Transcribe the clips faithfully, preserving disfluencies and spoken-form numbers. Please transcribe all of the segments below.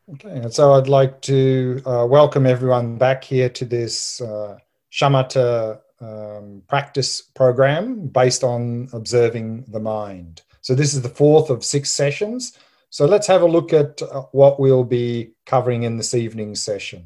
Okay, and so I'd like to uh, welcome everyone back here to this uh, shamatha um, practice program based on observing the mind. So this is the fourth of six sessions. So let's have a look at uh, what we'll be covering in this evening's session.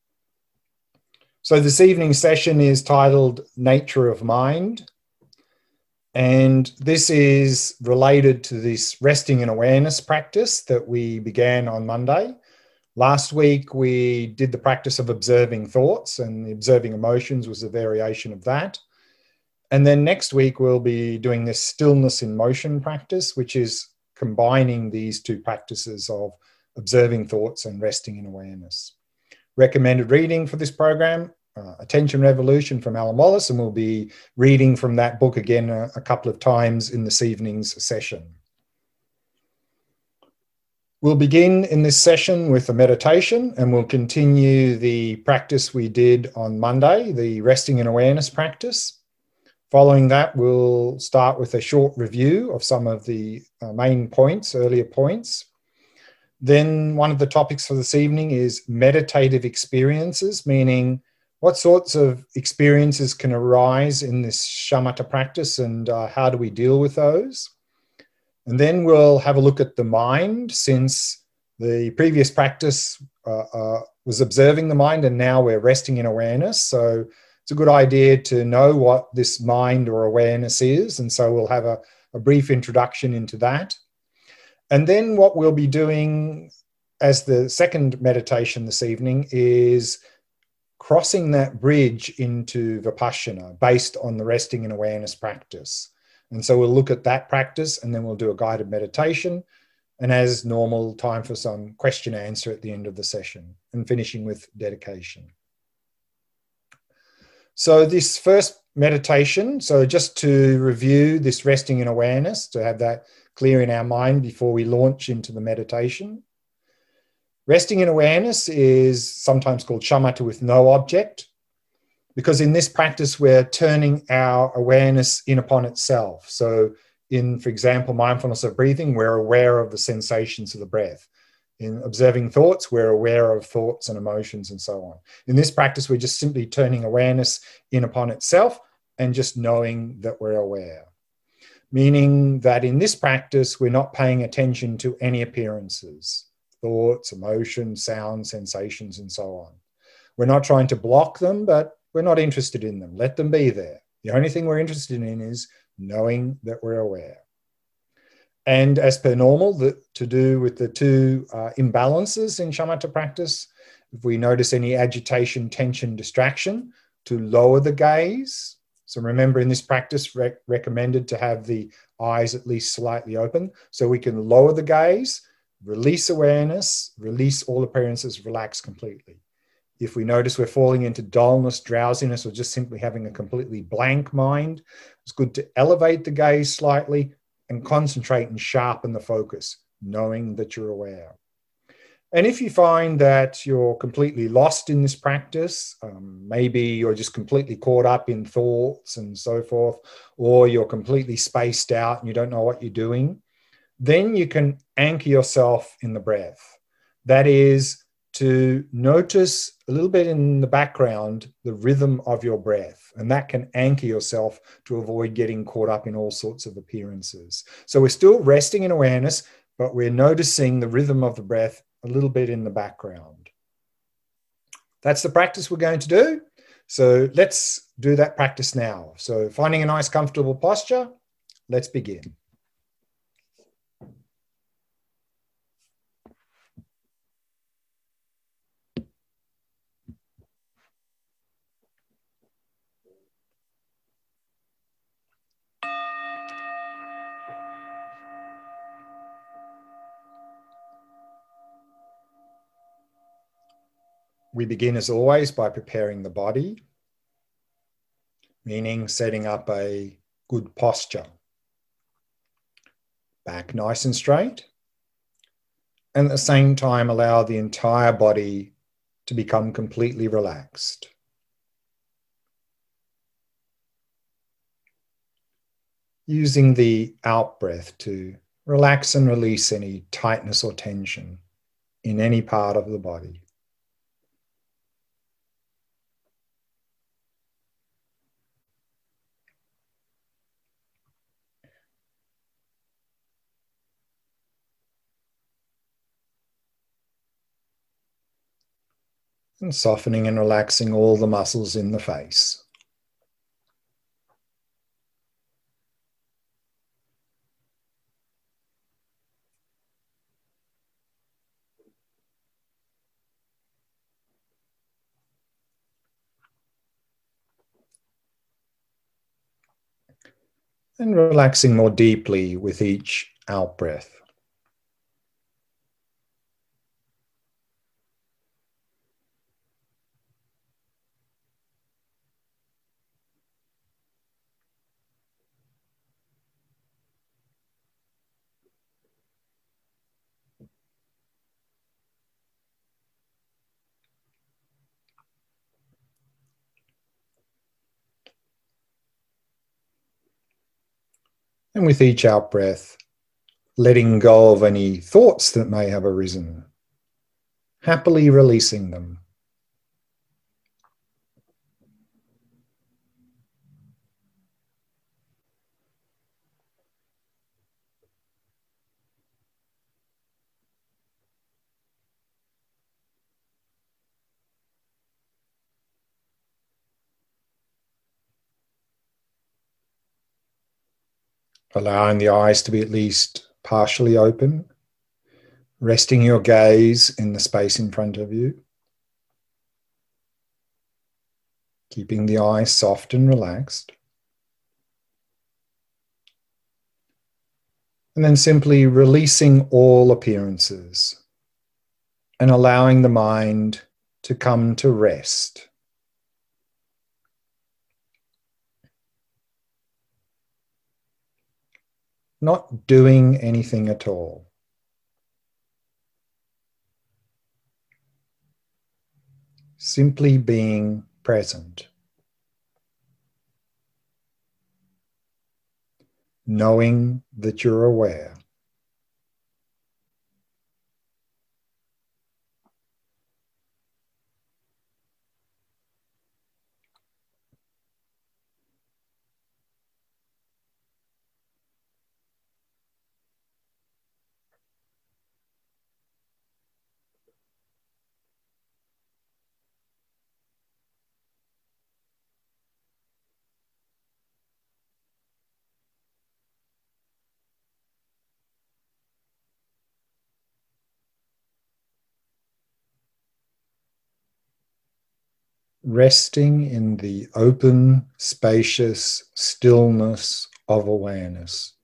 So this evening's session is titled Nature of Mind. And this is related to this resting in awareness practice that we began on Monday. Last week, we did the practice of observing thoughts, and the observing emotions was a variation of that. And then next week, we'll be doing this stillness in motion practice, which is combining these two practices of observing thoughts and resting in awareness. Recommended reading for this program, uh, Attention Revolution from Alan Wallace, and we'll be reading from that book again a, a couple of times in this evening's session. We'll begin in this session with a meditation, and we'll continue the practice we did on Monday, the resting in awareness practice. Following that, we'll start with a short review of some of the uh, main points, earlier points. Then one of the topics for this evening is meditative experiences, meaning what sorts of experiences can arise in this shamatha practice, and uh, how do we deal with those? And then we'll have a look at the mind, since the previous practice uh, uh, was observing the mind, and now we're resting in awareness. So it's a good idea to know what this mind or awareness is. And so we'll have a, a brief introduction into that. And then what we'll be doing as the second meditation this evening is crossing that bridge into Vipassana based on the resting in awareness practice. And so we'll look at that practice, and then we'll do a guided meditation. And as normal, time for some question answer at the end of the session, and finishing with dedication. So this first meditation, so just to review this resting in awareness, to have that clear in our mind before we launch into the meditation. Resting in awareness is sometimes called shamatha with no object, because in this practice, we're turning our awareness in upon itself. So in, for example, mindfulness of breathing, we're aware of the sensations of the breath. In observing thoughts, we're aware of thoughts and emotions and so on. In this practice, we're just simply turning awareness in upon itself and just knowing that we're aware. Meaning that in this practice, we're not paying attention to any appearances, thoughts, emotions, sounds, sensations, and so on. We're not trying to block them, but we're not interested in them. Let them be there. The only thing we're interested in is knowing that we're aware. And as per normal, the, to do with the two uh, imbalances in shamatha practice, if we notice any agitation, tension, distraction, to lower the gaze. So remember, in this practice, rec recommended to have the eyes at least slightly open, so we can lower the gaze, release awareness, release all appearances, relax completely. If we notice we're falling into dullness, drowsiness, or just simply having a completely blank mind, it's good to elevate the gaze slightly and concentrate and sharpen the focus, knowing that you're aware. And if you find that you're completely lost in this practice, um, maybe you're just completely caught up in thoughts and so forth, or you're completely spaced out and you don't know what you're doing, then you can anchor yourself in the breath. That is, to notice a little bit in the background the rhythm of your breath, and that can anchor yourself to avoid getting caught up in all sorts of appearances. So we're still resting in awareness, but we're noticing the rhythm of the breath a little bit in the background. That's the practice we're going to do. So let's do that practice now. So finding a nice comfortable posture, let's begin. We begin, as always, by preparing the body, meaning setting up a good posture. Back nice and straight, and at the same time allow the entire body to become completely relaxed. Using the out breath to relax and release any tightness or tension. in any part of the body. And softening and relaxing all the muscles in the face. And relaxing more deeply with each out breath. And with each out breath, letting go of any thoughts that may have arisen, happily releasing them. Allowing the eyes to be at least partially open, resting your gaze in the space in front of you, keeping the eyes soft and relaxed. And then simply releasing all appearances and allowing the mind to come to rest. Not doing anything at all. Simply being present. Knowing that you're aware. Resting in the open, spacious stillness of awareness.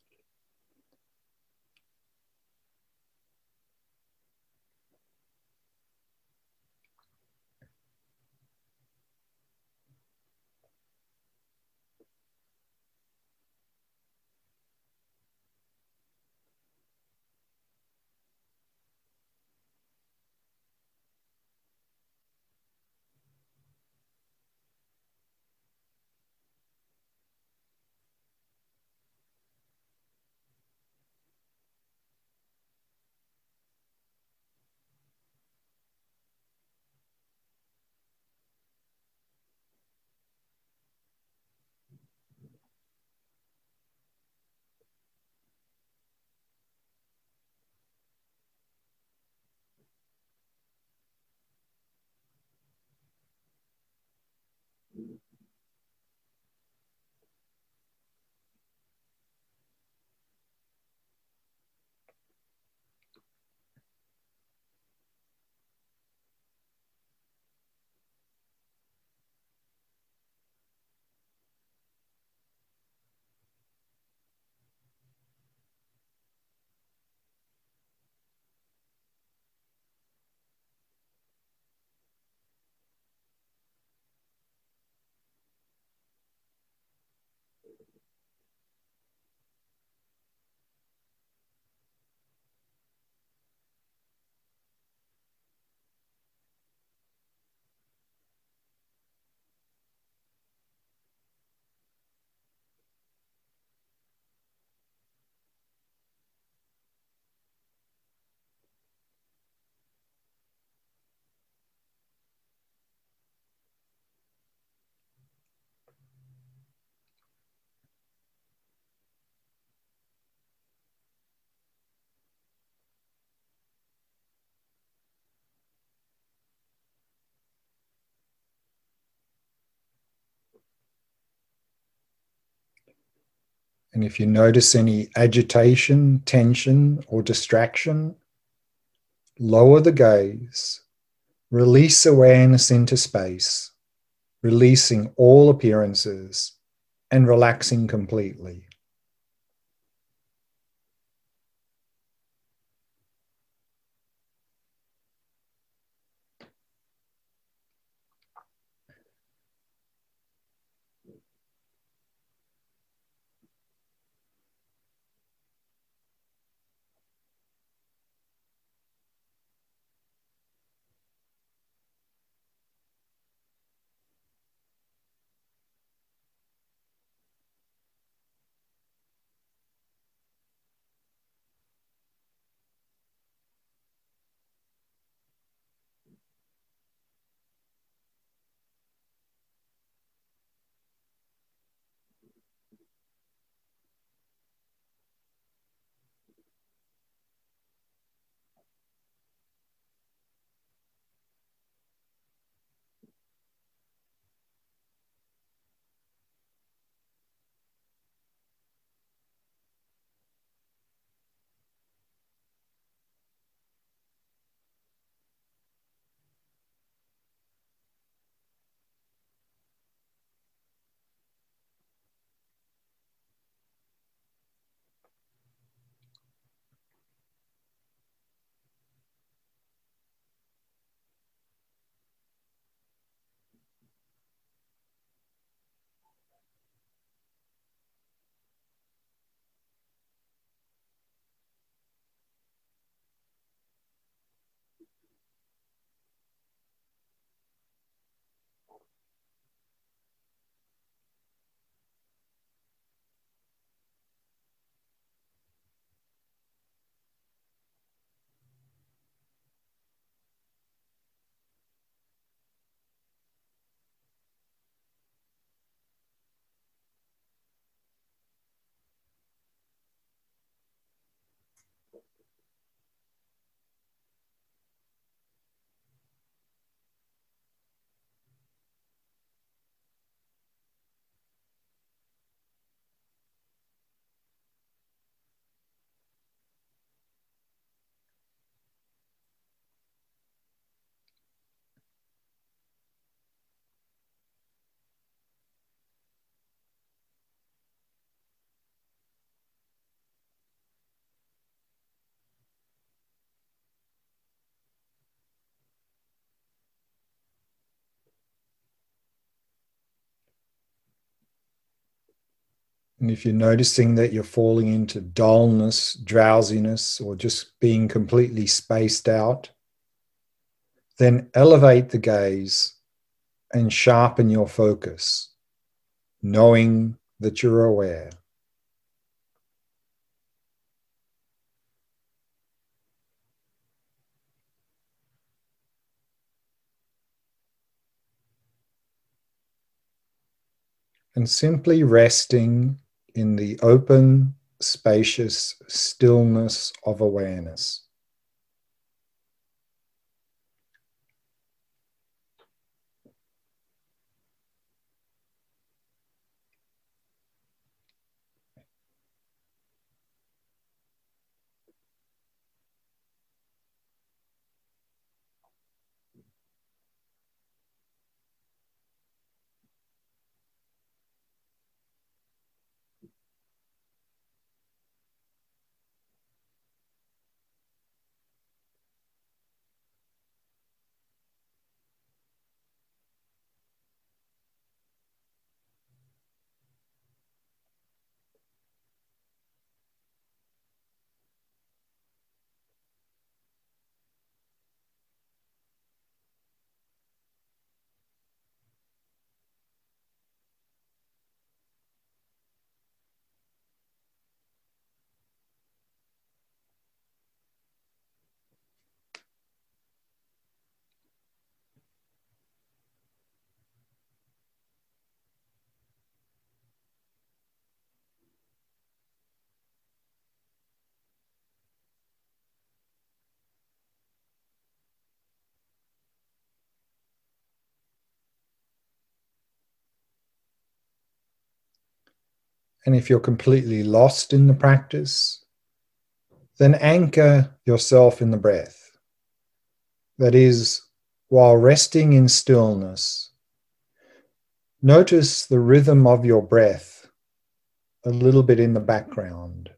And if you notice any agitation, tension, or distraction, lower the gaze, release awareness into space, releasing all appearances and relaxing completely. And if you're noticing that you're falling into dullness, drowsiness, or just being completely spaced out, then elevate the gaze and sharpen your focus, knowing that you're aware. And simply resting in the open, spacious stillness of awareness. And if you're completely lost in the practice, then anchor yourself in the breath. That is, while resting in stillness, notice the rhythm of your breath a little bit in the background.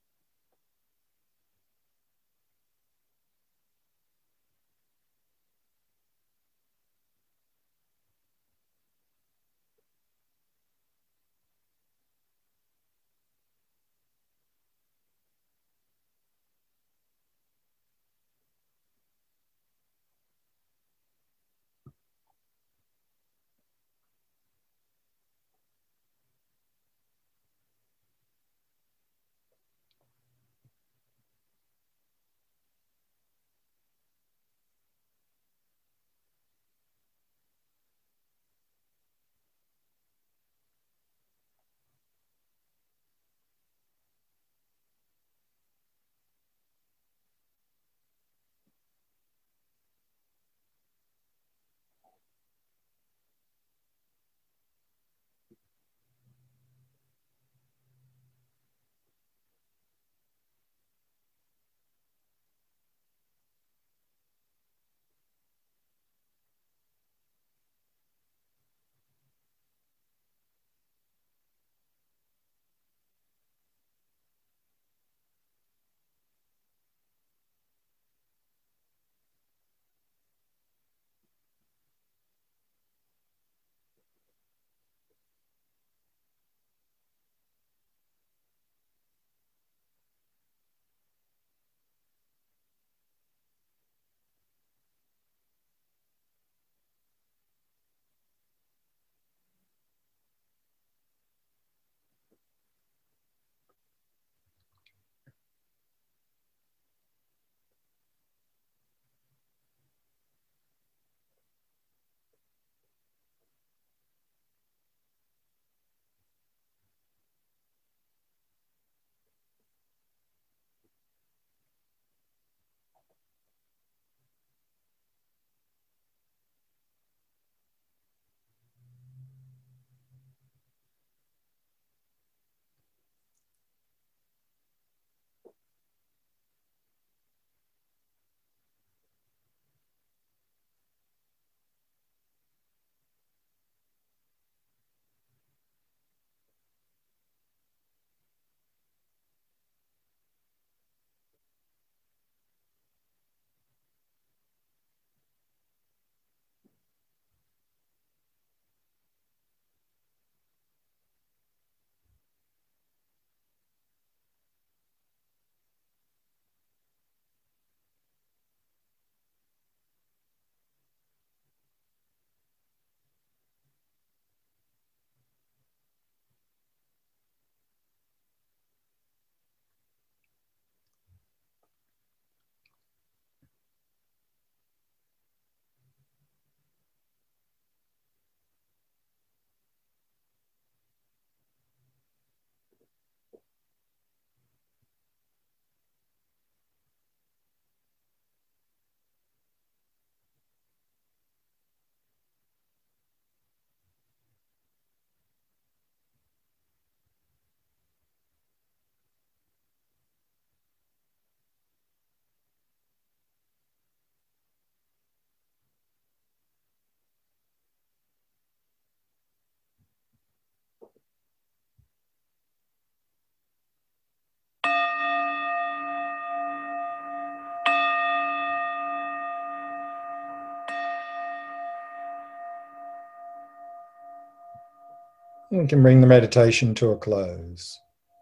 You can bring the meditation to a close.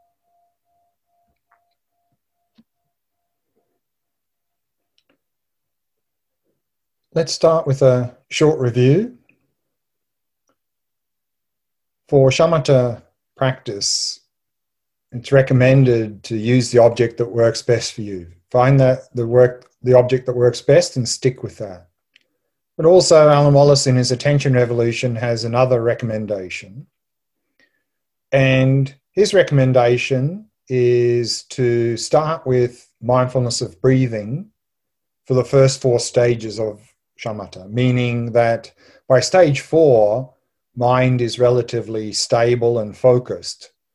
Let's start with a short review. For shamatha practice, it's recommended to use the object that works best for you. Find that the work, the object that works best and stick with that. But also Alan Wallace in his Attention Revolution has another recommendation. And his recommendation is to start with mindfulness of breathing for the first four stages of shamatha, meaning that by stage four, mind is relatively stable and focused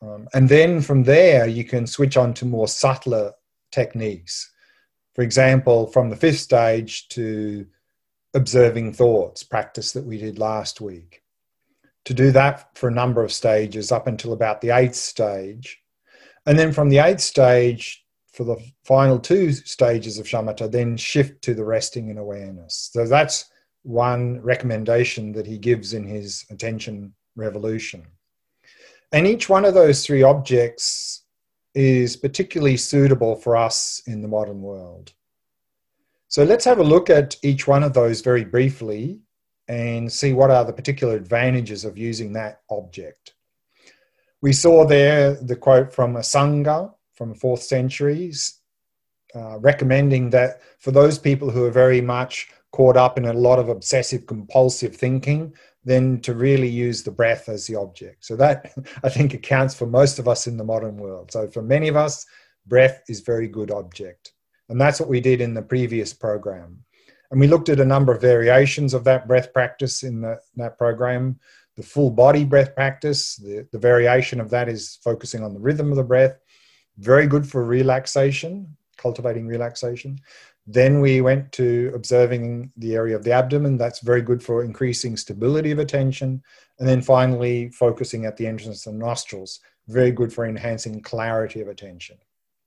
Um, and then from there, you can switch on to more subtler techniques. For example, from the fifth stage to observing thoughts, practice that we did last week. To do that for a number of stages up until about the eighth stage. And then from the eighth stage, for the final two stages of shamatha, then shift to the resting in awareness. So that's one recommendation that he gives in his Attention Revolution. And each one of those three objects is particularly suitable for us in the modern world. So let's have a look at each one of those very briefly and see what are the particular advantages of using that object. We saw there the quote from Asanga from the fourth centuries, uh, recommending that for those people who are very much caught up in a lot of obsessive compulsive thinking, then to really use the breath as the object. So that, I think, accounts for most of us in the modern world. So for many of us, breath is a very good object. And that's what we did in the previous program. And we looked at a number of variations of that breath practice in the, that program. The full body breath practice, the, the variation of that is focusing on the rhythm of the breath. Very good for relaxation, cultivating relaxation. Then we went to observing the area of the abdomen. That's very good for increasing stability of attention. And then finally, focusing at the entrance of the nostrils. Very good for enhancing clarity of attention.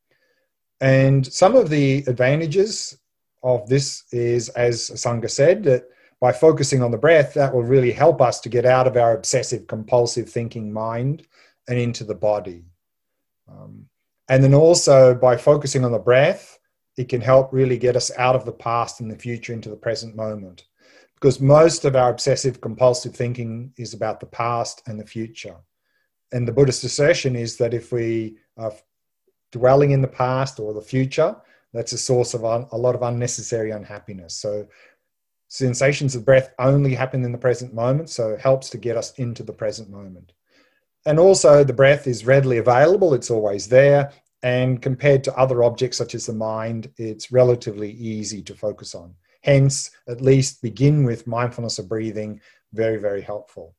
And some of the advantages of this is, as Asanga said, that by focusing on the breath, that will really help us to get out of our obsessive compulsive thinking mind and into the body. Um, and then also by focusing on the breath, it can help really get us out of the past and the future into the present moment. Because most of our obsessive compulsive thinking is about the past and the future. And the Buddhist assertion is that if we are dwelling in the past or the future, that's a source of un- a lot of unnecessary unhappiness. So sensations of breath only happen in the present moment, so it helps to get us into the present moment. And also the breath is readily available, it's always there, and compared to other objects such as the mind, it's relatively easy to focus on. Hence, at least begin with mindfulness of breathing, very, very helpful.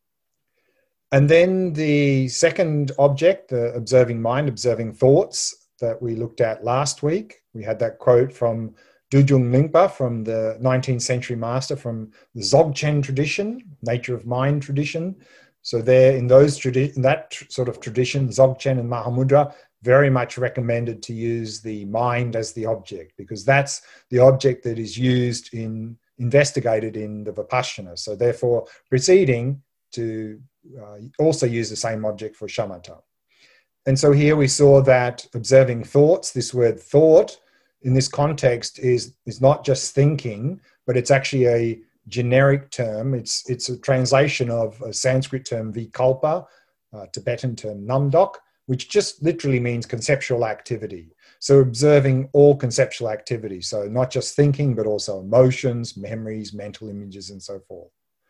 And then the second object, the observing mind, observing thoughts that we looked at last week. We had that quote from Dujung Lingpa, from the nineteenth century master from the Dzogchen tradition, nature of mind tradition. So there in those tradi- in that tr- sort of tradition, Dzogchen and Mahamudra very much recommended to use the mind as the object, because that's the object that is used in, investigated in the Vipassana. So therefore proceeding to uh, also use the same object for shamatha. And so here we saw that observing thoughts, this word thought in this context is, is not just thinking, but it's actually a generic term. It's, it's a translation of a Sanskrit term vikalpa, a Tibetan term namdok, which just literally means conceptual activity. So observing all conceptual activity. So not just thinking, but also emotions, memories, mental images, and so forth.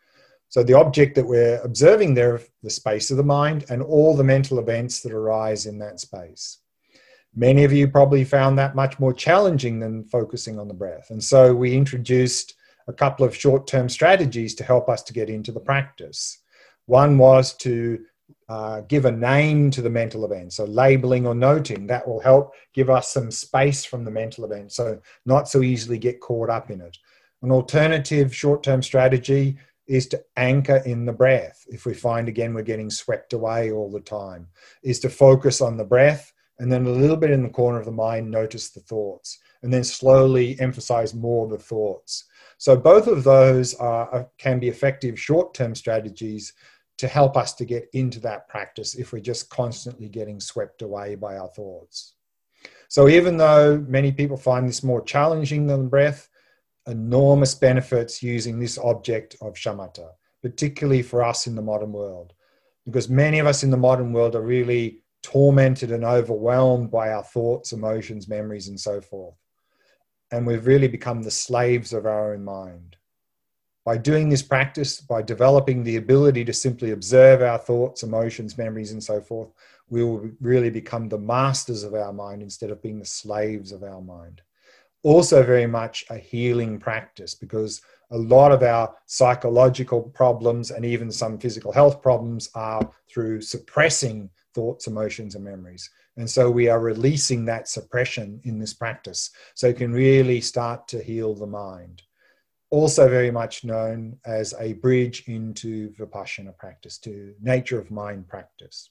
So the object that we're observing there, the space of the mind and all the mental events that arise in that space. Many of you probably found that much more challenging than focusing on the breath. And so we introduced a couple of short-term strategies to help us to get into the practice. One was to uh, give a name to the mental event. So labeling or noting, that will help give us some space from the mental event. So not so easily get caught up in it. An alternative short-term strategy is to anchor in the breath. If we find, again, we're getting swept away all the time, is to focus on the breath and then a little bit in the corner of the mind, notice the thoughts, and then slowly emphasize more of the thoughts. So both of those are, can be effective short-term strategies to help us to get into that practice if we're just constantly getting swept away by our thoughts. So even though many people find this more challenging than the breath, enormous benefits using this object of shamatha, particularly for us in the modern world, because many of us in the modern world are really tormented and overwhelmed by our thoughts, emotions, memories, and so forth. And we've really become the slaves of our own mind. By doing this practice, by developing the ability to simply observe our thoughts, emotions, memories, and so forth, we will really become the masters of our mind instead of being the slaves of our mind. Also very much a healing practice, because a lot of our psychological problems and even some physical health problems are through suppressing thoughts, emotions, and memories. And so we are releasing that suppression in this practice, so it can really start to heal the mind. Also very much known as a bridge into Vipassana practice, to nature of mind practice.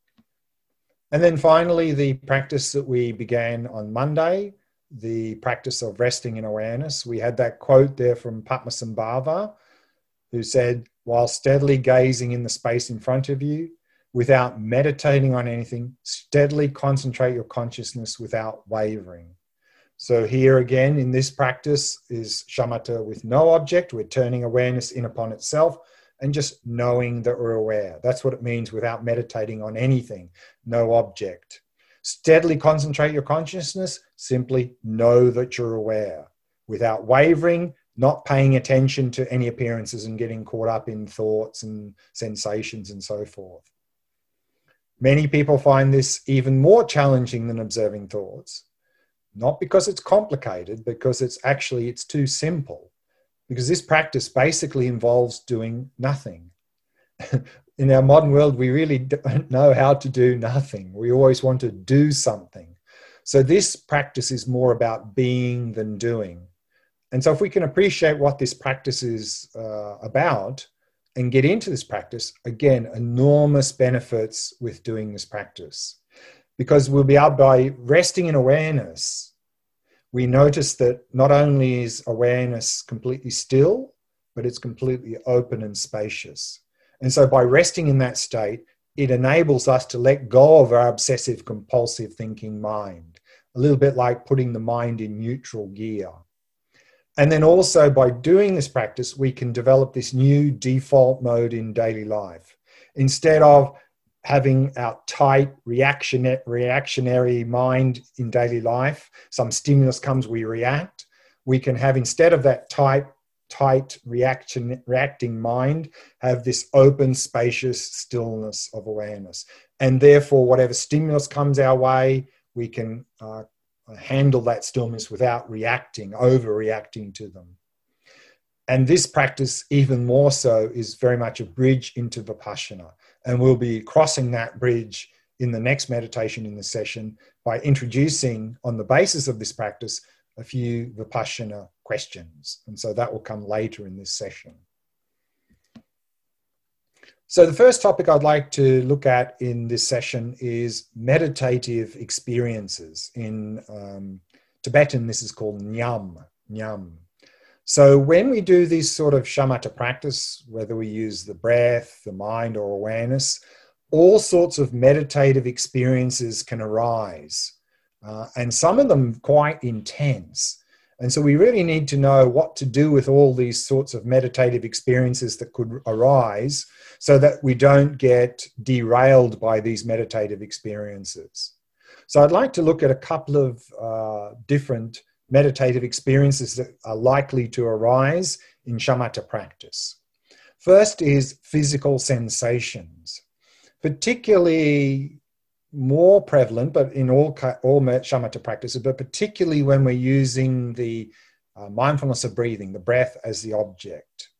And then finally, the practice that we began on Monday, the practice of resting in awareness. We had that quote there from Padmasambhava, who said, while steadily gazing in the space in front of you, without meditating on anything, steadily concentrate your consciousness without wavering. So here again, in this practice is shamatha with no object. We're turning awareness in upon itself and just knowing that we're aware. That's what it means without meditating on anything, no object. Steadily concentrate your consciousness, simply know that you're aware. Without wavering, not paying attention to any appearances and getting caught up in thoughts and sensations and so forth. Many people find this even more challenging than observing thoughts. Not because it's complicated, because it's actually, it's too simple. Because this practice basically involves doing nothing. In our modern world, we really don't know how to do nothing. We always want to do something. So this practice is more about being than doing. And so if we can appreciate what this practice is uh, about and get into this practice, again, enormous benefits with doing this practice. Because we'll be able, by resting in awareness, we notice that not only is awareness completely still, but it's completely open and spacious. And so by resting in that state, it enables us to let go of our obsessive compulsive thinking mind, a little bit like putting the mind in neutral gear. And then also by doing this practice, we can develop this new default mode in daily life. Instead of having our tight reaction, reactionary mind in daily life, some stimulus comes, we react. We can have, instead of that tight, tight reaction, reacting mind, have this open, spacious stillness of awareness. And therefore, whatever stimulus comes our way, we can uh, handle that stillness without reacting, overreacting to them. And this practice, even more so, is very much a bridge into Vipassana. And we'll be crossing that bridge in the next meditation in the session by introducing, on the basis of this practice, a few Vipassana questions. And so that will come later in this session. So the first topic I'd like to look at in this session is meditative experiences. In um, Tibetan, this is called nyam, nyam. So when we do this sort of shamatha practice, whether we use the breath, the mind, or awareness, all sorts of meditative experiences can arise, uh, and some of them quite intense. And so we really need to know what to do with all these sorts of meditative experiences that could arise so that we don't get derailed by these meditative experiences. So I'd like to look at a couple of uh, different meditative experiences that are likely to arise in shamatha practice. First is physical sensations, particularly more prevalent, but in all, all shamatha practices, but particularly when we're using the uh, mindfulness of breathing, the breath as the object.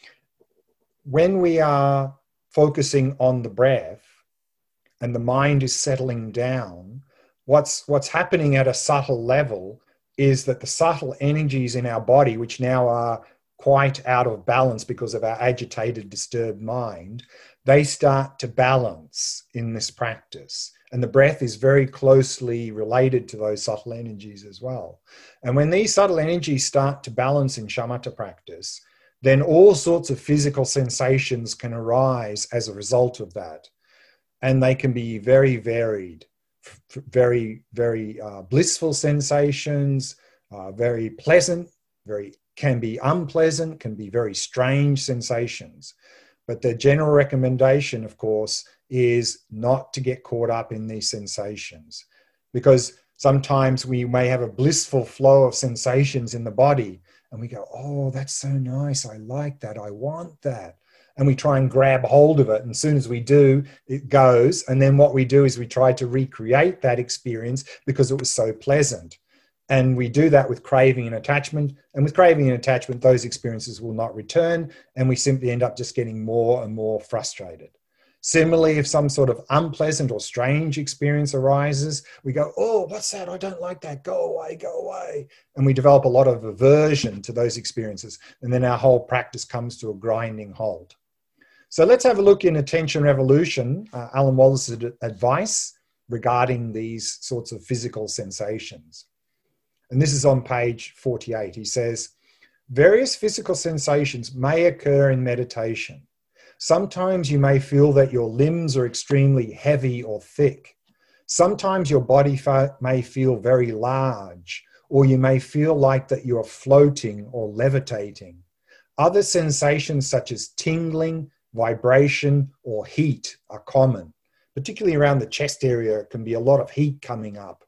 When we are focusing on the breath and the mind is settling down, what's, what's happening at a subtle level is that the subtle energies in our body, which now are quite out of balance because of our agitated, disturbed mind, they start to balance in this practice. And the breath is very closely related to those subtle energies as well. And when these subtle energies start to balance in shamatha practice, then all sorts of physical sensations can arise as a result of that. And they can be very varied. Very, very uh, blissful sensations, uh, very pleasant, very can be unpleasant, can be very strange sensations. But the general recommendation, of course, is not to get caught up in these sensations, because sometimes we may have a blissful flow of sensations in the body and we go, oh, that's so nice. I like that. I want that. And we try and grab hold of it. And as soon as we do, it goes. And then what we do is we try to recreate that experience because it was so pleasant. And we do that with craving and attachment. And with craving and attachment, those experiences will not return. And we simply end up just getting more and more frustrated. Similarly, if some sort of unpleasant or strange experience arises, we go, oh, what's that? I don't like that. Go away, go away. And we develop a lot of aversion to those experiences. And then our whole practice comes to a grinding halt. So let's have a look in Attention Revolution, uh, Alan Wallace's advice regarding these sorts of physical sensations. And this is on page forty-eight. He says, various physical sensations may occur in meditation. Sometimes you may feel that your limbs are extremely heavy or thick. Sometimes your body may feel very large, or you may feel like that you are floating or levitating. Other sensations such as tingling, vibration, or heat are common. Particularly around the chest area, it can be a lot of heat coming up.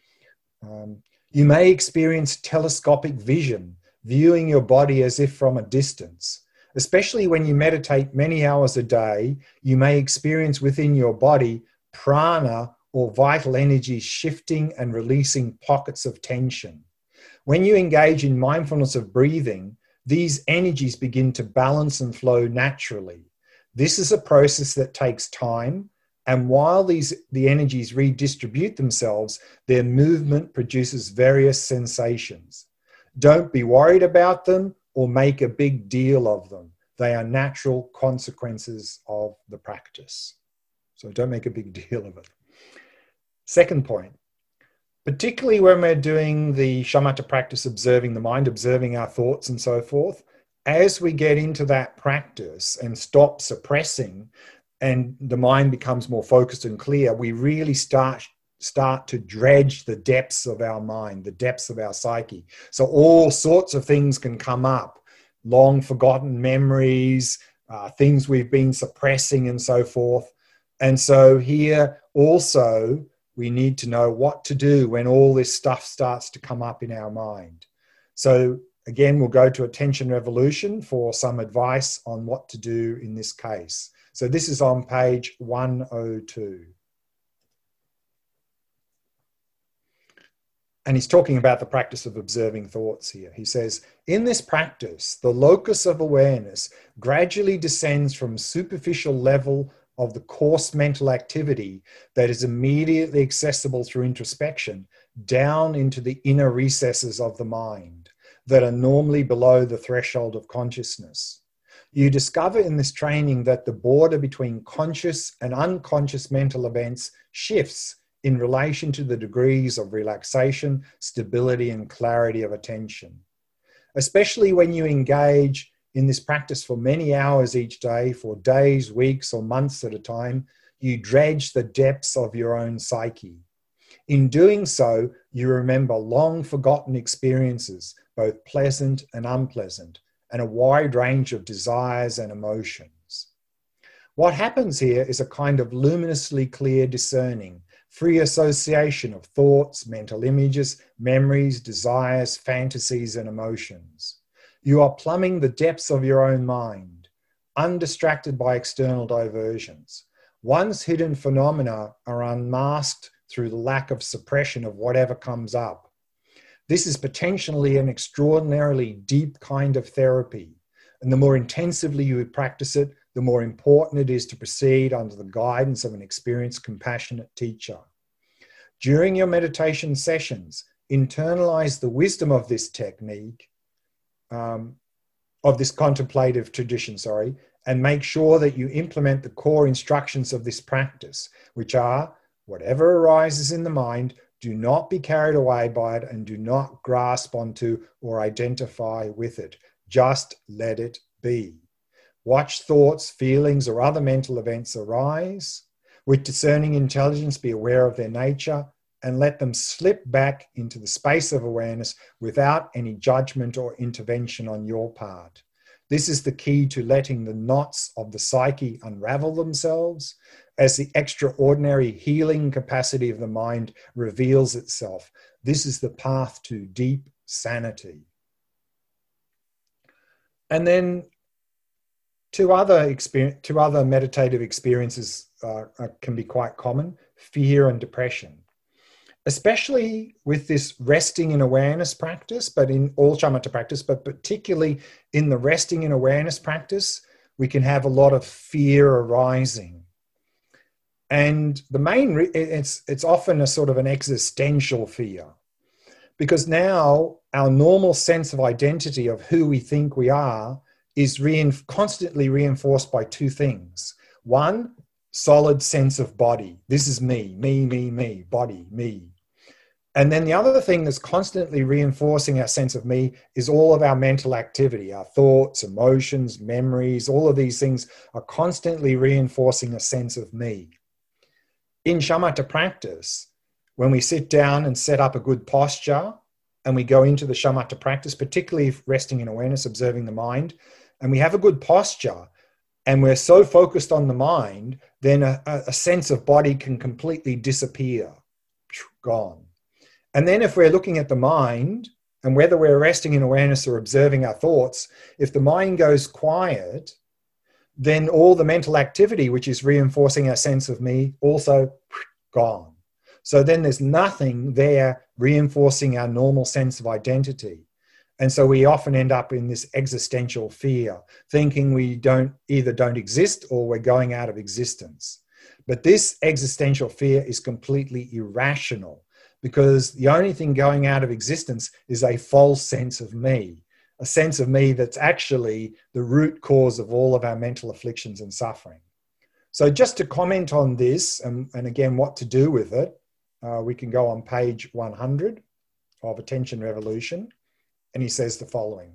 Um, you may experience telescopic vision, viewing your body as if from a distance. Especially when you meditate many hours a day, you may experience within your body prana or vital energy shifting and releasing pockets of tension. When you engage in mindfulness of breathing, these energies begin to balance and flow naturally. This is a process that takes time, and while these, the energies redistribute themselves, their movement produces various sensations. Don't be worried about them or make a big deal of them. They are natural consequences of the practice. So don't make a big deal of it. Second point, particularly when we're doing the shamatha practice, observing the mind, observing our thoughts and so forth, as we get into that practice and stop suppressing and the mind becomes more focused and clear, we really start start to dredge the depths of our mind, the depths of our psyche. So all sorts of things can come up, long forgotten memories, uh, things we've been suppressing and so forth. And so here also, we need to know what to do when all this stuff starts to come up in our mind. So again, we'll go to Attention Revolution for some advice on what to do in this case. So this is on page one oh two. And he's talking about the practice of observing thoughts here. He says, in this practice, the locus of awareness gradually descends from superficial level of the coarse mental activity that is immediately accessible through introspection down into the inner recesses of the mind that are normally below the threshold of consciousness. You discover in this training that the border between conscious and unconscious mental events shifts in relation to the degrees of relaxation, stability, and clarity of attention. Especially when you engage in this practice for many hours each day, for days, weeks, or months at a time, you dredge the depths of your own psyche. In doing so, you remember long forgotten experiences, both pleasant and unpleasant, and a wide range of desires and emotions. What happens here is a kind of luminously clear discerning, free association of thoughts, mental images, memories, desires, fantasies, and emotions. You are plumbing the depths of your own mind, undistracted by external diversions. Once hidden phenomena are unmasked through the lack of suppression of whatever comes up. This is potentially an extraordinarily deep kind of therapy, and the more intensively you practice it, the more important it is to proceed under the guidance of an experienced, compassionate teacher. During your meditation sessions, internalize the wisdom of this technique, um, of this contemplative tradition, sorry, and make sure that you implement the core instructions of this practice, which are, whatever arises in the mind, do not be carried away by it and do not grasp onto or identify with it. Just let it be. Watch thoughts, feelings, or other mental events arise. With discerning intelligence, be aware of their nature and let them slip back into the space of awareness without any judgment or intervention on your part. This is the key to letting the knots of the psyche unravel themselves as the extraordinary healing capacity of the mind reveals itself. This is the path to deep sanity. And then two other, experience, two other meditative experiences uh, can be quite common: fear and depression. Especially with this resting in awareness practice, but in all shamatha practice, but particularly in the resting in awareness practice, we can have a lot of fear arising. And the main, re- it's, it's often a sort of an existential fear, because now our normal sense of identity of who we think we are is rein- constantly reinforced by two things. One, solid sense of body. This is me, me, me, me, body, me. And then the other thing that's constantly reinforcing our sense of me is all of our mental activity, our thoughts, emotions, memories, all of these things are constantly reinforcing a sense of me. In shamatha practice, when we sit down and set up a good posture and we go into the shamatha practice, particularly resting in awareness, observing the mind, and we have a good posture and we're so focused on the mind, then a, a sense of body can completely disappear, gone. And then if we're looking at the mind, and whether we're resting in awareness or observing our thoughts, if the mind goes quiet, then all the mental activity, which is reinforcing our sense of me, also gone. So then there's nothing there reinforcing our normal sense of identity. And so we often end up in this existential fear, thinking we don't either don't exist or we're going out of existence. But this existential fear is completely irrational, because the only thing going out of existence is a false sense of me, a sense of me that's actually the root cause of all of our mental afflictions and suffering. So just to comment on this, and, and again, what to do with it, uh, we can go on page one hundred of Attention Revolution, and he says the following.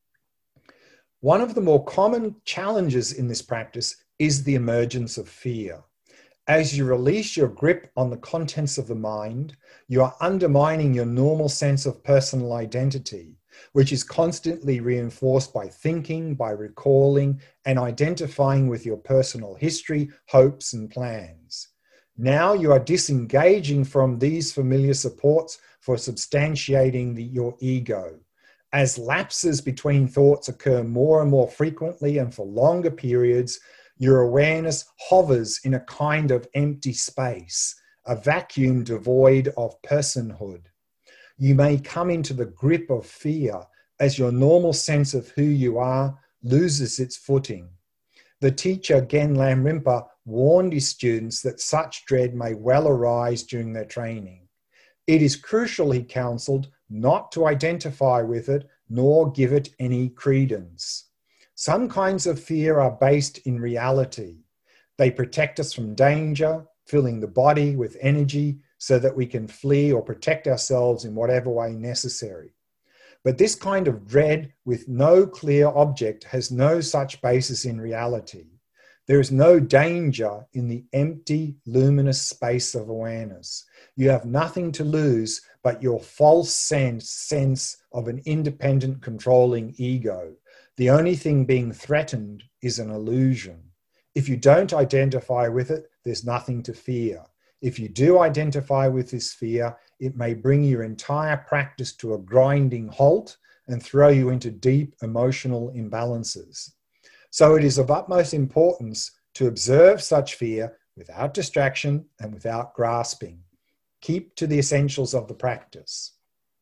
One of the more common challenges in this practice is the emergence of fear. As you release your grip on the contents of the mind, you are undermining your normal sense of personal identity, which is constantly reinforced by thinking, by recalling, and identifying with your personal history, hopes, and plans. Now you are disengaging from these familiar supports for substantiating the, your ego. As lapses between thoughts occur more and more frequently and for longer periods, your awareness hovers in a kind of empty space, a vacuum devoid of personhood. You may come into the grip of fear as your normal sense of who you are loses its footing. The teacher Genlam Rinpa warned his students that such dread may well arise during their training. It is crucial, he counseled, not to identify with it nor give it any credence. Some kinds of fear are based in reality. They protect us from danger, filling the body with energy so that we can flee or protect ourselves in whatever way necessary. But this kind of dread with no clear object has no such basis in reality. There is no danger in the empty, luminous space of awareness. You have nothing to lose but your false sense, sense of an independent, controlling ego. The only thing being threatened is an illusion. If you don't identify with it, there's nothing to fear. If you do identify with this fear, it may bring your entire practice to a grinding halt and throw you into deep emotional imbalances. So it is of utmost importance to observe such fear without distraction and without grasping. Keep to the essentials of the practice.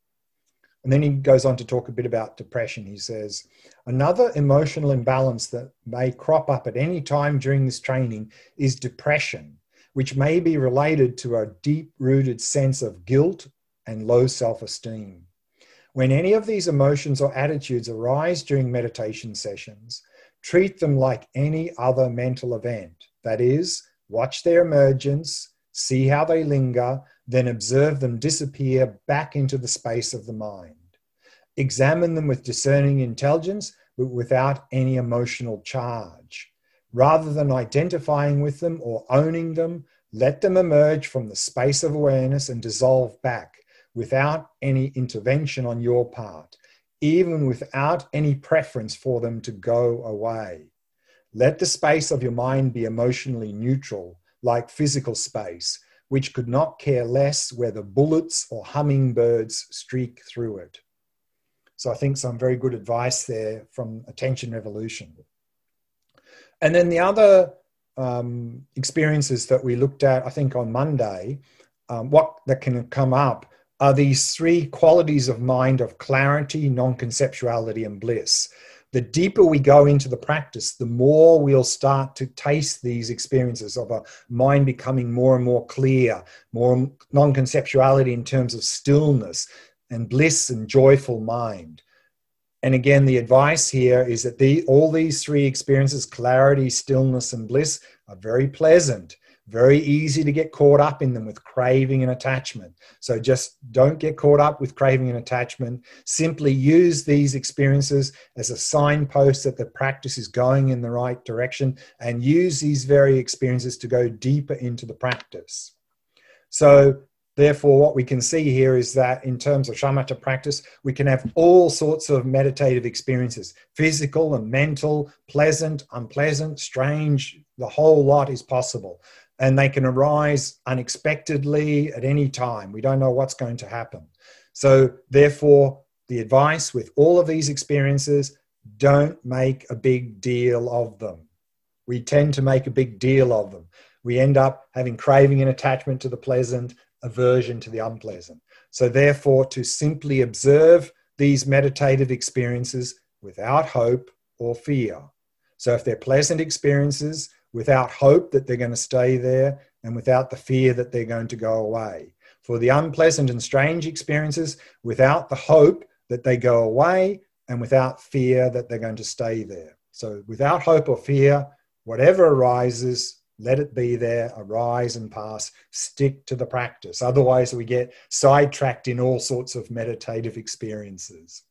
And then he goes on to talk a bit about depression. He says, another emotional imbalance that may crop up at any time during this training is depression, which may be related to a deep-rooted sense of guilt and low self-esteem. When any of these emotions or attitudes arise during meditation sessions, treat them like any other mental event. That is, watch their emergence, see how they linger, then observe them disappear back into the space of the mind. Examine them with discerning intelligence, but without any emotional charge. Rather than identifying with them or owning them, let them emerge from the space of awareness and dissolve back without any intervention on your part, even without any preference for them to go away. Let the space of your mind be emotionally neutral, like physical space, which could not care less whether bullets or hummingbirds streak through it. So I think some very good advice there from Attention Revolution. And then the other um, experiences that we looked at, I think on Monday, um, what that can come up are these three qualities of mind of clarity, non-conceptuality, and bliss, the deeper we go into the practice, the more we'll start to taste these experiences of a mind becoming more and more clear, more non-conceptuality in terms of stillness and bliss and joyful mind. And again, the advice here is that the, all these three experiences, clarity, stillness, and bliss, are very pleasant, very easy to get caught up in them with craving and attachment. So just don't get caught up with craving and attachment. Simply use these experiences as a signpost that the practice is going in the right direction, and use these very experiences to go deeper into the practice. So therefore, what we can see here is that in terms of shamatha practice, we can have all sorts of meditative experiences, physical and mental, pleasant, unpleasant, strange, the whole lot is possible. And they can arise unexpectedly at any time. We don't know what's going to happen. So therefore, the advice with all of these experiences, don't make a big deal of them. We tend to make a big deal of them. We end up having craving and attachment to the pleasant, aversion to the unpleasant. So therefore, to simply observe these meditative experiences without hope or fear. So if they're pleasant experiences, without hope that they're going to stay there, and without the fear that they're going to go away. For the unpleasant and strange experiences, without the hope that they go away, and without fear that they're going to stay there. So without hope or fear, whatever arises, let it be there, arise and pass, stick to the practice. Otherwise, we get sidetracked in all sorts of meditative experiences.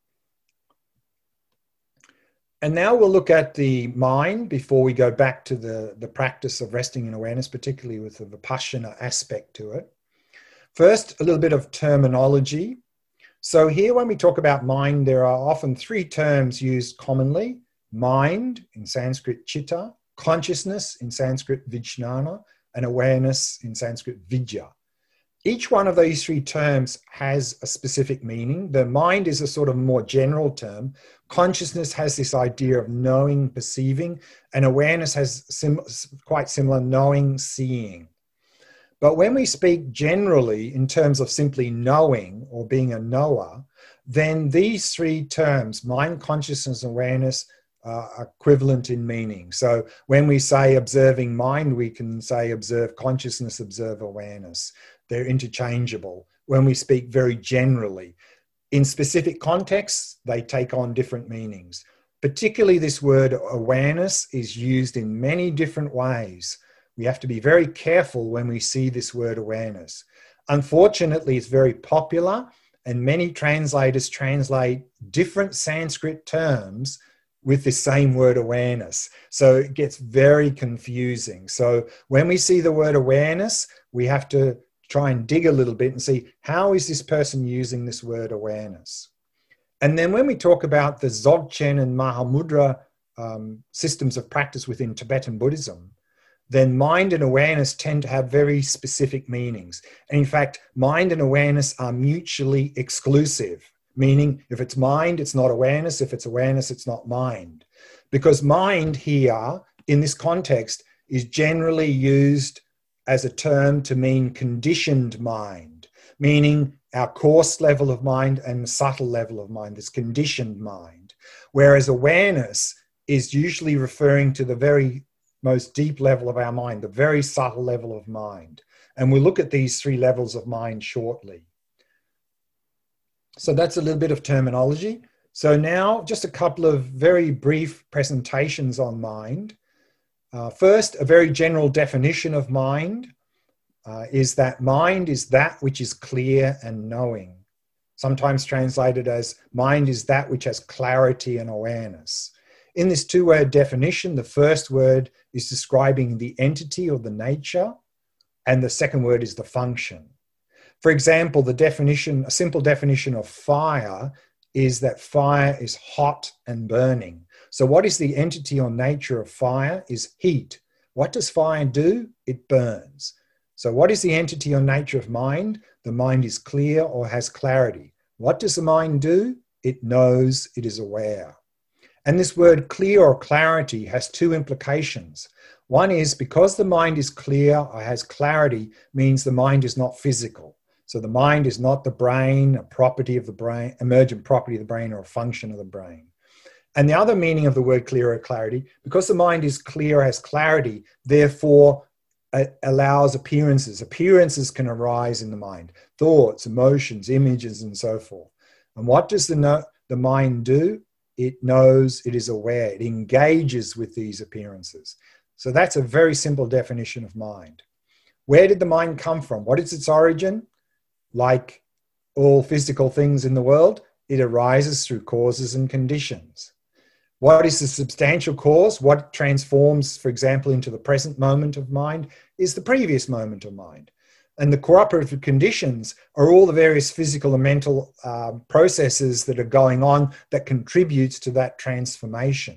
And now we'll look at the mind before we go back to the, the practice of resting in awareness, particularly with the Vipassana aspect to it. First, a little bit of terminology. So here when we talk about mind, there are often three terms used commonly: mind, in Sanskrit chitta, consciousness, in Sanskrit vijnana, and awareness, in Sanskrit vidya. Each one of these three terms has a specific meaning. The mind is a sort of more general term. Consciousness has this idea of knowing, perceiving, and awareness has sim- quite similar, knowing, seeing. But when we speak generally in terms of simply knowing or being a knower, then these three terms, mind, consciousness, and awareness, are equivalent in meaning. So when we say observing mind, we can say observe consciousness, observe awareness. They're interchangeable when we speak very generally. In specific contexts, they take on different meanings. Particularly this word awareness is used in many different ways. We have to be very careful when we see this word awareness. Unfortunately, it's very popular, and many translators translate different Sanskrit terms with the same word awareness. So it gets very confusing. So when we see the word awareness, we have to try and dig a little bit and see, how is this person using this word awareness? And then when we talk about the Dzogchen and Mahamudra um, systems of practice within Tibetan Buddhism, then mind and awareness tend to have very specific meanings. And in fact, mind and awareness are mutually exclusive, meaning if it's mind, it's not awareness. If it's awareness, it's not mind. Because mind here, in this context, is generally used as a term to mean conditioned mind, meaning our coarse level of mind and the subtle level of mind, this conditioned mind. Whereas awareness is usually referring to the very most deep level of our mind, the very subtle level of mind. And we'll look at these three levels of mind shortly. So that's a little bit of terminology. So now just a couple of very brief presentations on mind. Uh, first, a very general definition of mind uh, is that mind is that which is clear and knowing. Sometimes translated as mind is that which has clarity and awareness. In this two-word definition, the first word is describing the entity or the nature, and the second word is the function. For example, the definition, a simple definition of fire is that fire is hot and burning. So what is the entity or nature of fire? Is heat. What does fire do? It burns. So what is the entity or nature of mind? The mind is clear or has clarity. What does the mind do? It knows, it is aware. And this word clear or clarity has two implications. One is because the mind is clear or has clarity means the mind is not physical. So the mind is not the brain, a property of the brain, emergent property of the brain, or a function of the brain. And the other meaning of the word clear or clarity, because the mind is clear, has clarity, therefore it allows appearances. Appearances can arise in the mind, thoughts, emotions, images, and so forth. And what does the, no, the mind do? It knows, it is aware, it engages with these appearances. So that's a very simple definition of mind. Where did the mind come from? What is its origin? Like all physical things in the world, it arises through causes and conditions. What is the substantial cause? What transforms, for example, into the present moment of mind is the previous moment of mind. And the cooperative conditions are all the various physical and mental uh, processes that are going on that contributes to that transformation.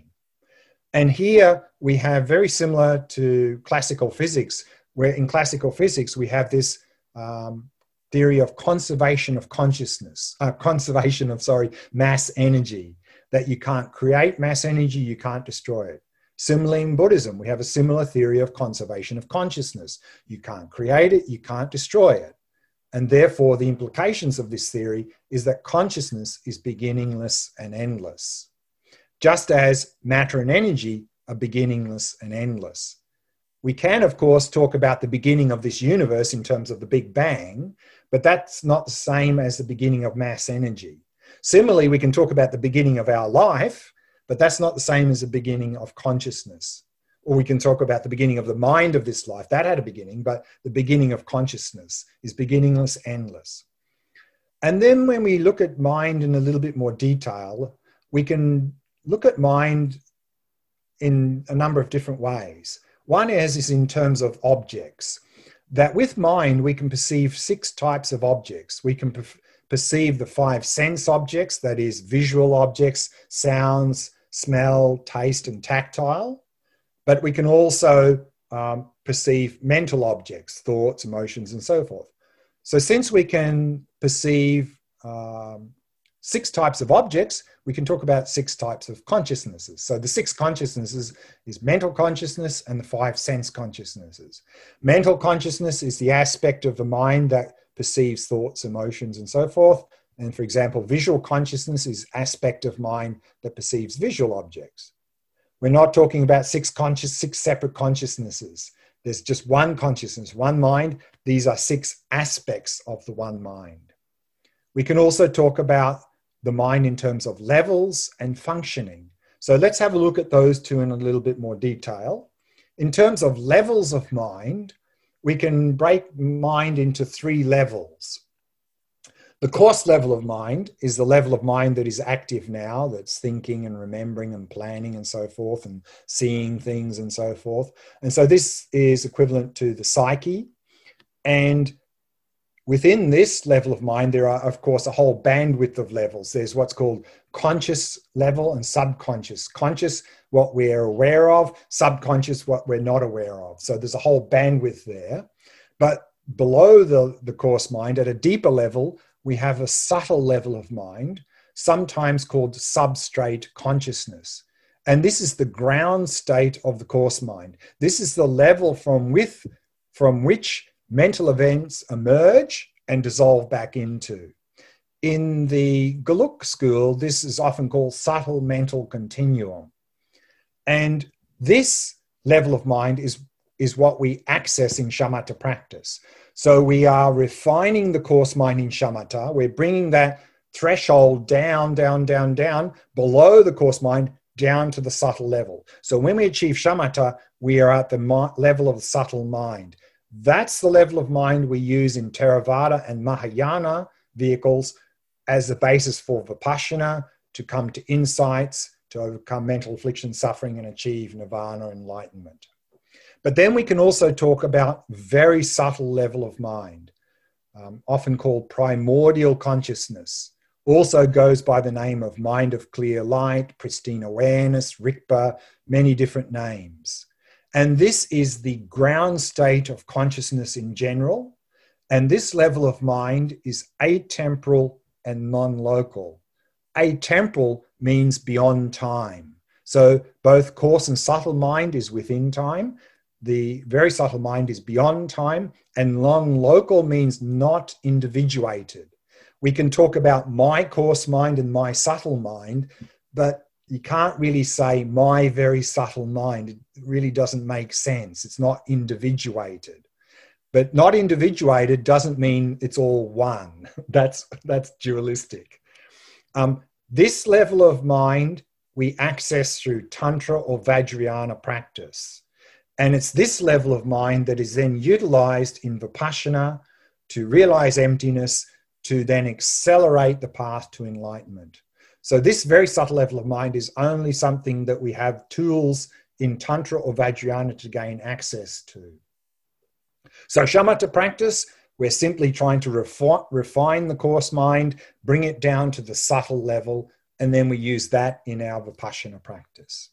And here we have very similar to classical physics, where in classical physics we have this um, theory of conservation of consciousness, uh, conservation of, sorry, mass energy. That you can't create mass energy, you can't destroy it. Similarly, in Buddhism, we have a similar theory of conservation of consciousness. You can't create it, you can't destroy it. And therefore, the implications of this theory is that consciousness is beginningless and endless. Just as matter and energy are beginningless and endless. We can, of course, talk about the beginning of this universe in terms of the Big Bang, but that's not the same as the beginning of mass energy. Similarly, we can talk about the beginning of our life, but that's not the same as the beginning of consciousness. Or we can talk about the beginning of the mind of this life. That had a beginning, but the beginning of consciousness is beginningless, endless. And then when we look at mind in a little bit more detail, we can look at mind in a number of different ways. One is, is in terms of objects. That with mind, we can perceive six types of objects. We can perceive perceive the five sense objects, that is visual objects, sounds, smell, taste, and tactile. But we can also um, perceive mental objects, thoughts, emotions, and so forth. So since we can perceive um, six types of objects, we can talk about six types of consciousnesses. So the six consciousnesses is mental consciousness and the five sense consciousnesses. Mental consciousness is the aspect of the mind that perceives thoughts, emotions, and so forth. And for example, visual consciousness is aspect of mind that perceives visual objects. We're not talking about six conscious, six separate consciousnesses. There's just one consciousness, one mind. These are six aspects of the one mind. We can also talk about the mind in terms of levels and functioning. So let's have a look at those two in a little bit more detail. In terms of levels of mind, we can break mind into three levels. The coarse level of mind is the level of mind that is active now, that's thinking and remembering and planning and so forth and seeing things and so forth. And so this is equivalent to the psyche. And within this level of mind, there are, of course, a whole bandwidth of levels. There's what's called conscious level and subconscious. Conscious, what we're aware of, subconscious, what we're not aware of. So there's a whole bandwidth there. But below the, the coarse mind, at a deeper level, we have a subtle level of mind, sometimes called substrate consciousness. And this is the ground state of the coarse mind. This is the level from, with, from which mental events emerge and dissolve back into. In the Geluk school, this is often called subtle mental continuum. And this level of mind is, is what we access in shamatha practice. So we are refining the coarse mind in shamatha. We're bringing that threshold down, down, down, down, below the coarse mind, down to the subtle level. So when we achieve shamatha, we are at the level of the subtle mind. That's the level of mind we use in Theravada and Mahayana vehicles as the basis for Vipassana, to come to insights, to overcome mental affliction, suffering, and achieve nirvana, enlightenment. But then we can also talk about very subtle level of mind, um, often called primordial consciousness. Also goes by the name of mind of clear light, pristine awareness, Rigpa, many different names. And this is the ground state of consciousness in general. And this level of mind is atemporal and non-local. Atemporal means beyond time. So both coarse and subtle mind is within time. The very subtle mind is beyond time. And non-local means not individuated. We can talk about my coarse mind and my subtle mind, but you can't really say my very subtle mind. It really doesn't make sense. It's not individuated. But not individuated doesn't mean it's all one. That's, that's dualistic. Um, this level of mind we access through Tantra or Vajrayana practice. And it's this level of mind that is then utilized in Vipassana to realize emptiness, to then accelerate the path to enlightenment. So this very subtle level of mind is only something that we have tools in Tantra or Vajrayana to gain access to. So shamatha practice, we're simply trying to refi- refine the coarse mind, bring it down to the subtle level, and then we use that in our Vipassana practice.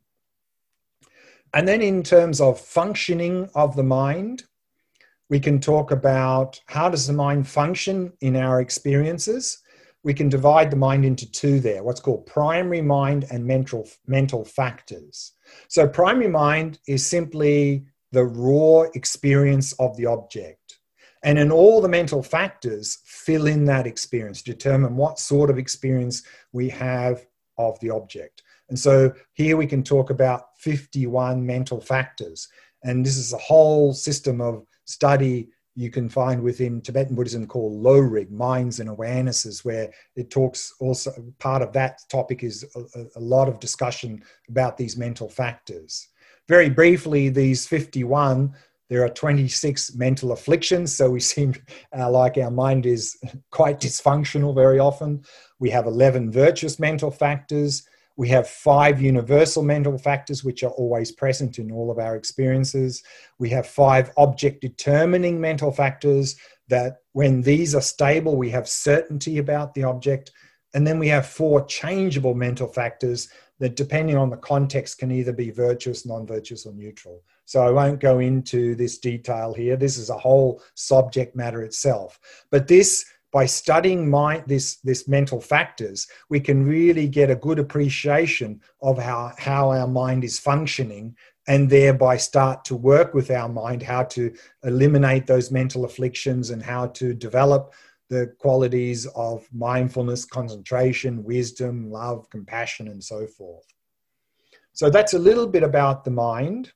And then in terms of functioning of the mind, we can talk about how does the mind function in our experiences. We can divide the mind into two there, what's called primary mind and mental, mental factors. So primary mind is simply the raw experience of the object. And in all the mental factors, fill in that experience, determine what sort of experience we have of the object. And so here we can talk about fifty-one mental factors. And this is a whole system of study you can find within Tibetan Buddhism called Lorig, minds and awarenesses, where it talks also, part of that topic is a, a lot of discussion about these mental factors. Very briefly, these fifty-one, there are twenty-six mental afflictions. So we seem uh, like our mind is quite dysfunctional very often. We have eleven virtuous mental factors. We have five universal mental factors, which are always present in all of our experiences. We have five object determining mental factors that when these are stable, we have certainty about the object. And then we have four changeable mental factors that, depending on the context, can either be virtuous, non-virtuous, or neutral. So I won't go into this detail here. This is a whole subject matter itself. But this, by studying mind, this, this mental factors, we can really get a good appreciation of how, how our mind is functioning, and thereby start to work with our mind, how to eliminate those mental afflictions and how to develop the qualities of mindfulness, concentration, wisdom, love, compassion, and so forth. So that's a little bit about the mind.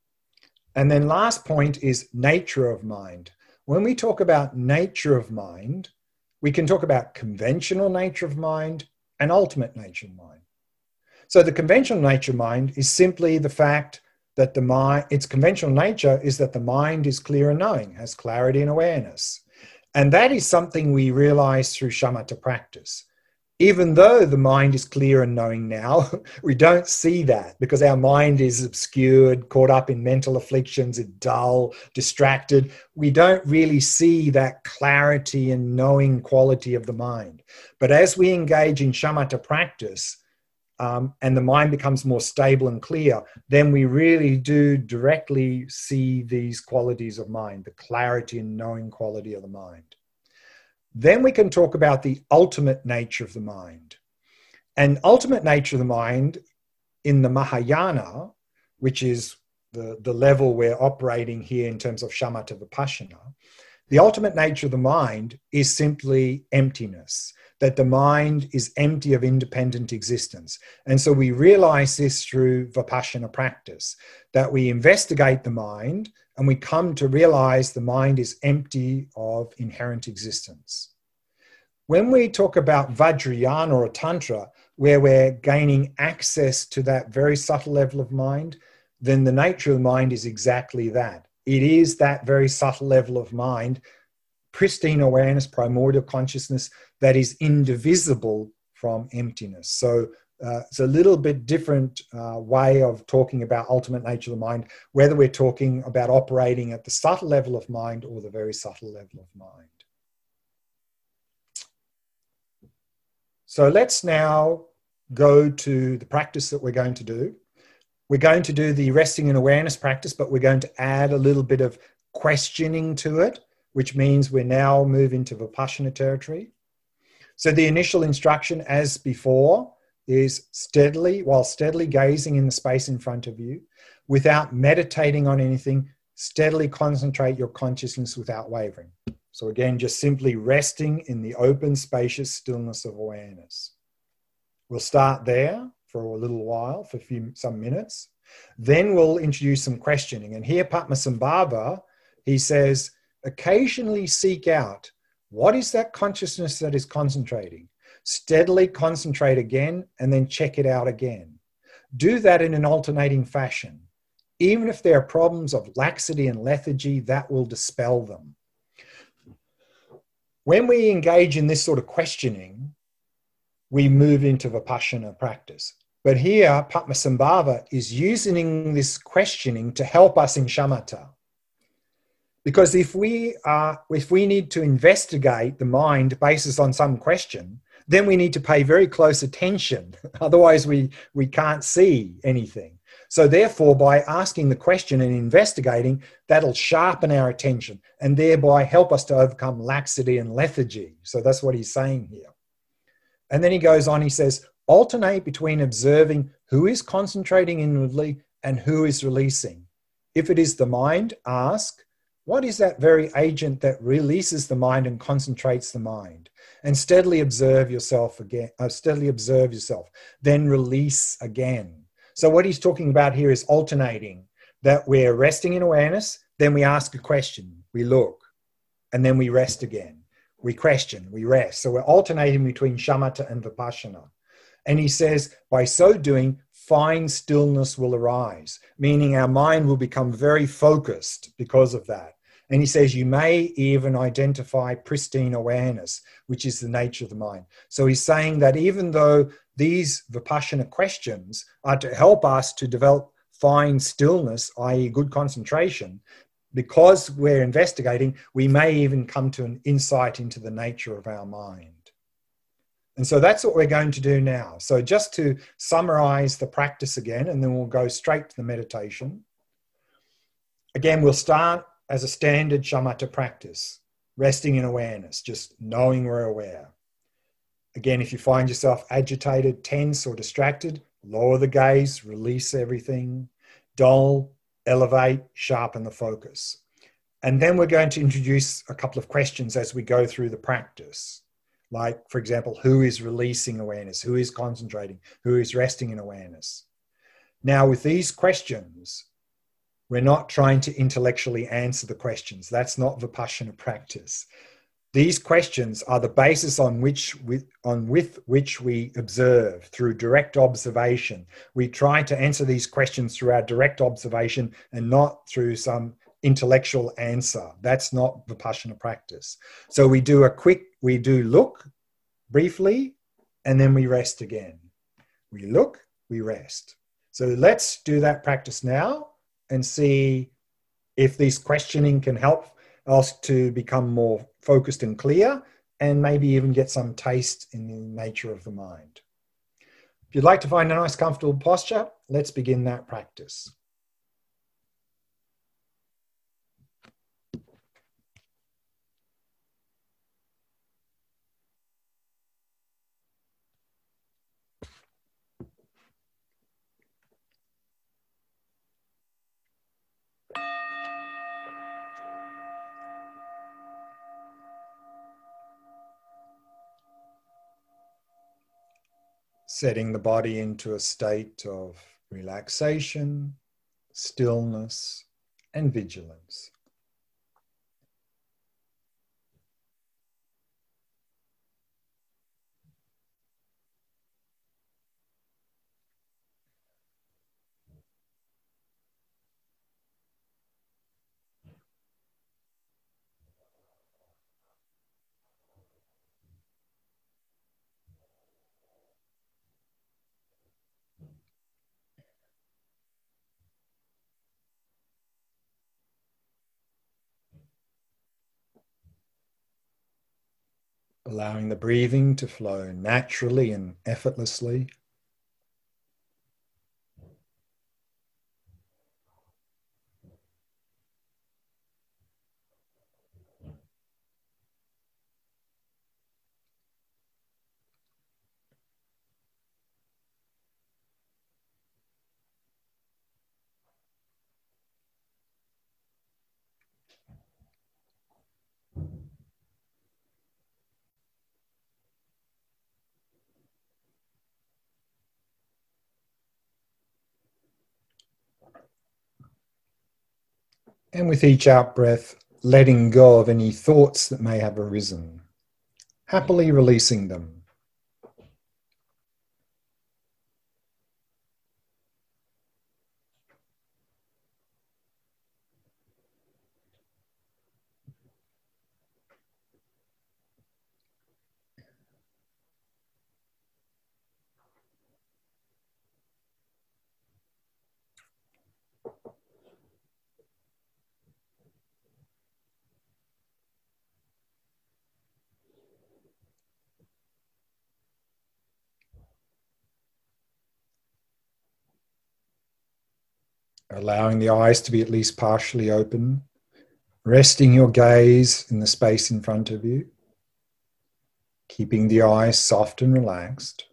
And then last point is nature of mind. When we talk about nature of mind, we can talk about conventional nature of mind and ultimate nature of mind. So the conventional nature of mind is simply the fact that the mind, its conventional nature is that the mind is clear and knowing, has clarity and awareness. And that is something we realize through shamatha practice. Even though the mind is clear and knowing now, we don't see that because our mind is obscured, caught up in mental afflictions, it's dull, distracted. We don't really see that clarity and knowing quality of the mind. But as we engage in shamatha practice, Um, and the mind becomes more stable and clear, then we really do directly see these qualities of mind, the clarity and knowing quality of the mind. Then we can talk about the ultimate nature of the mind. And ultimate nature of the mind in the Mahayana, which is the, the level we're operating here in terms of shamatha vipassana, the ultimate nature of the mind is simply emptiness, that the mind is empty of independent existence. And so we realize this through Vipassana practice, that we investigate the mind and we come to realize the mind is empty of inherent existence. When we talk about Vajrayana or Tantra, where we're gaining access to that very subtle level of mind, then the nature of the mind is exactly that. It is that very subtle level of mind, pristine awareness, primordial consciousness, that is indivisible from emptiness. So uh, it's a little bit different uh, way of talking about ultimate nature of the mind, whether we're talking about operating at the subtle level of mind or the very subtle level of mind. So let's now go to the practice that we're going to do. We're going to do the resting and awareness practice, but we're going to add a little bit of questioning to it, which means we're now moving to Vipassana territory. So the initial instruction, as before, is steadily, while steadily gazing in the space in front of you, without meditating on anything, steadily concentrate your consciousness without wavering. So again, just simply resting in the open, spacious stillness of awareness. We'll start there for a little while, for a few, some minutes. Then we'll introduce some questioning. And here, Padmasambhava, he says, occasionally seek out, what is that consciousness that is concentrating? Steadily concentrate again, and then check it out again. Do that in an alternating fashion. Even if there are problems of laxity and lethargy, that will dispel them. When we engage in this sort of questioning, we move into Vipassana practice. But here, Padmasambhava is using this questioning to help us in shamatha. Because if we are, if we need to investigate the mind based on some question, then we need to pay very close attention. Otherwise, we, we can't see anything. So therefore, by asking the question and investigating, that'll sharpen our attention and thereby help us to overcome laxity and lethargy. So that's what he's saying here. And then he goes on, he says, alternate between observing who is concentrating inwardly and who is releasing. If it is the mind, ask, what is that very agent that releases the mind and concentrates the mind? And steadily observe yourself again, uh, steadily observe yourself, then release again. So what he's talking about here is alternating, that we're resting in awareness, then we ask a question, we look, and then we rest again. We question, we rest. So we're alternating between shamatha and vipassana. And he says, by so doing, fine stillness will arise, meaning our mind will become very focused because of that. And he says, you may even identify pristine awareness, which is the nature of the mind. So he's saying that even though these Vipassana questions are to help us to develop fine stillness, that is good concentration, because we're investigating, we may even come to an insight into the nature of our mind. And so that's what we're going to do now. So just to summarize the practice again, and then we'll go straight to the meditation. Again, we'll start as a standard shamatha practice, resting in awareness, just knowing we're aware. Again, if you find yourself agitated, tense, or distracted, lower the gaze, release everything, dull, elevate, sharpen the focus. And then we're going to introduce a couple of questions as we go through the practice. Like, for example, who is releasing awareness? Who is concentrating? Who is resting in awareness? Now, with these questions, we're not trying to intellectually answer the questions. That's not Vipassana practice. These questions are the basis on which we, on with which we observe through direct observation. We try to answer these questions through our direct observation and not through some intellectual answer. That's not Vipassana practice. So we do a quick, we do look briefly, and then we rest again. We look, we rest. So let's do that practice now and see if this questioning can help us to become more focused and clear, and maybe even get some taste in the nature of the mind. If you'd like to find a nice comfortable posture, let's begin that practice. Setting the body into a state of relaxation, stillness, and vigilance. Allowing the breathing to flow naturally and effortlessly. And with each out breath, letting go of any thoughts that may have arisen, happily releasing them. Allowing the eyes to be at least partially open, resting your gaze in the space in front of you, keeping the eyes soft and relaxed.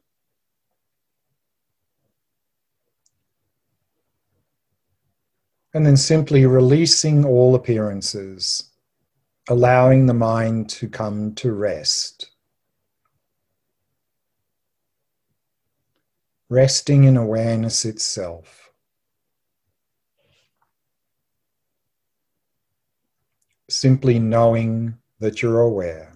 And then simply releasing all appearances, allowing the mind to come to rest. Resting in awareness itself. Simply knowing that you're aware.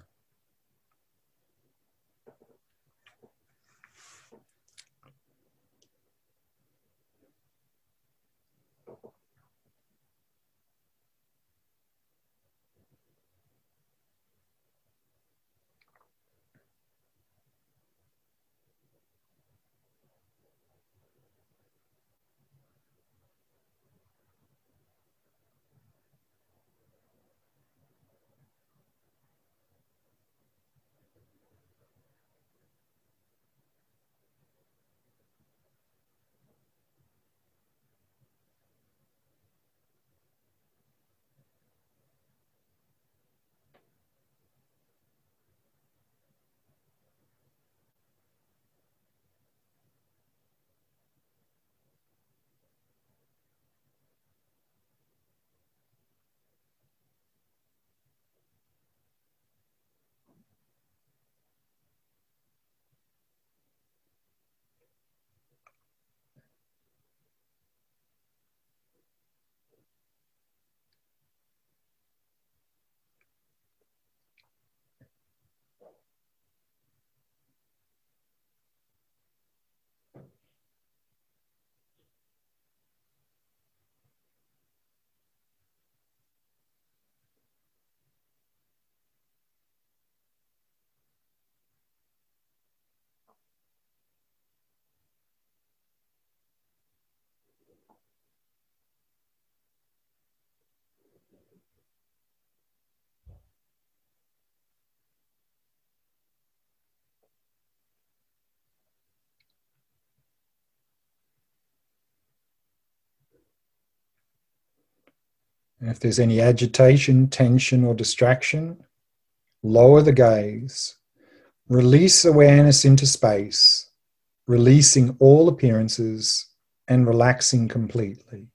And if there's any agitation, tension, or distraction, lower the gaze, release awareness into space, releasing all appearances and relaxing completely.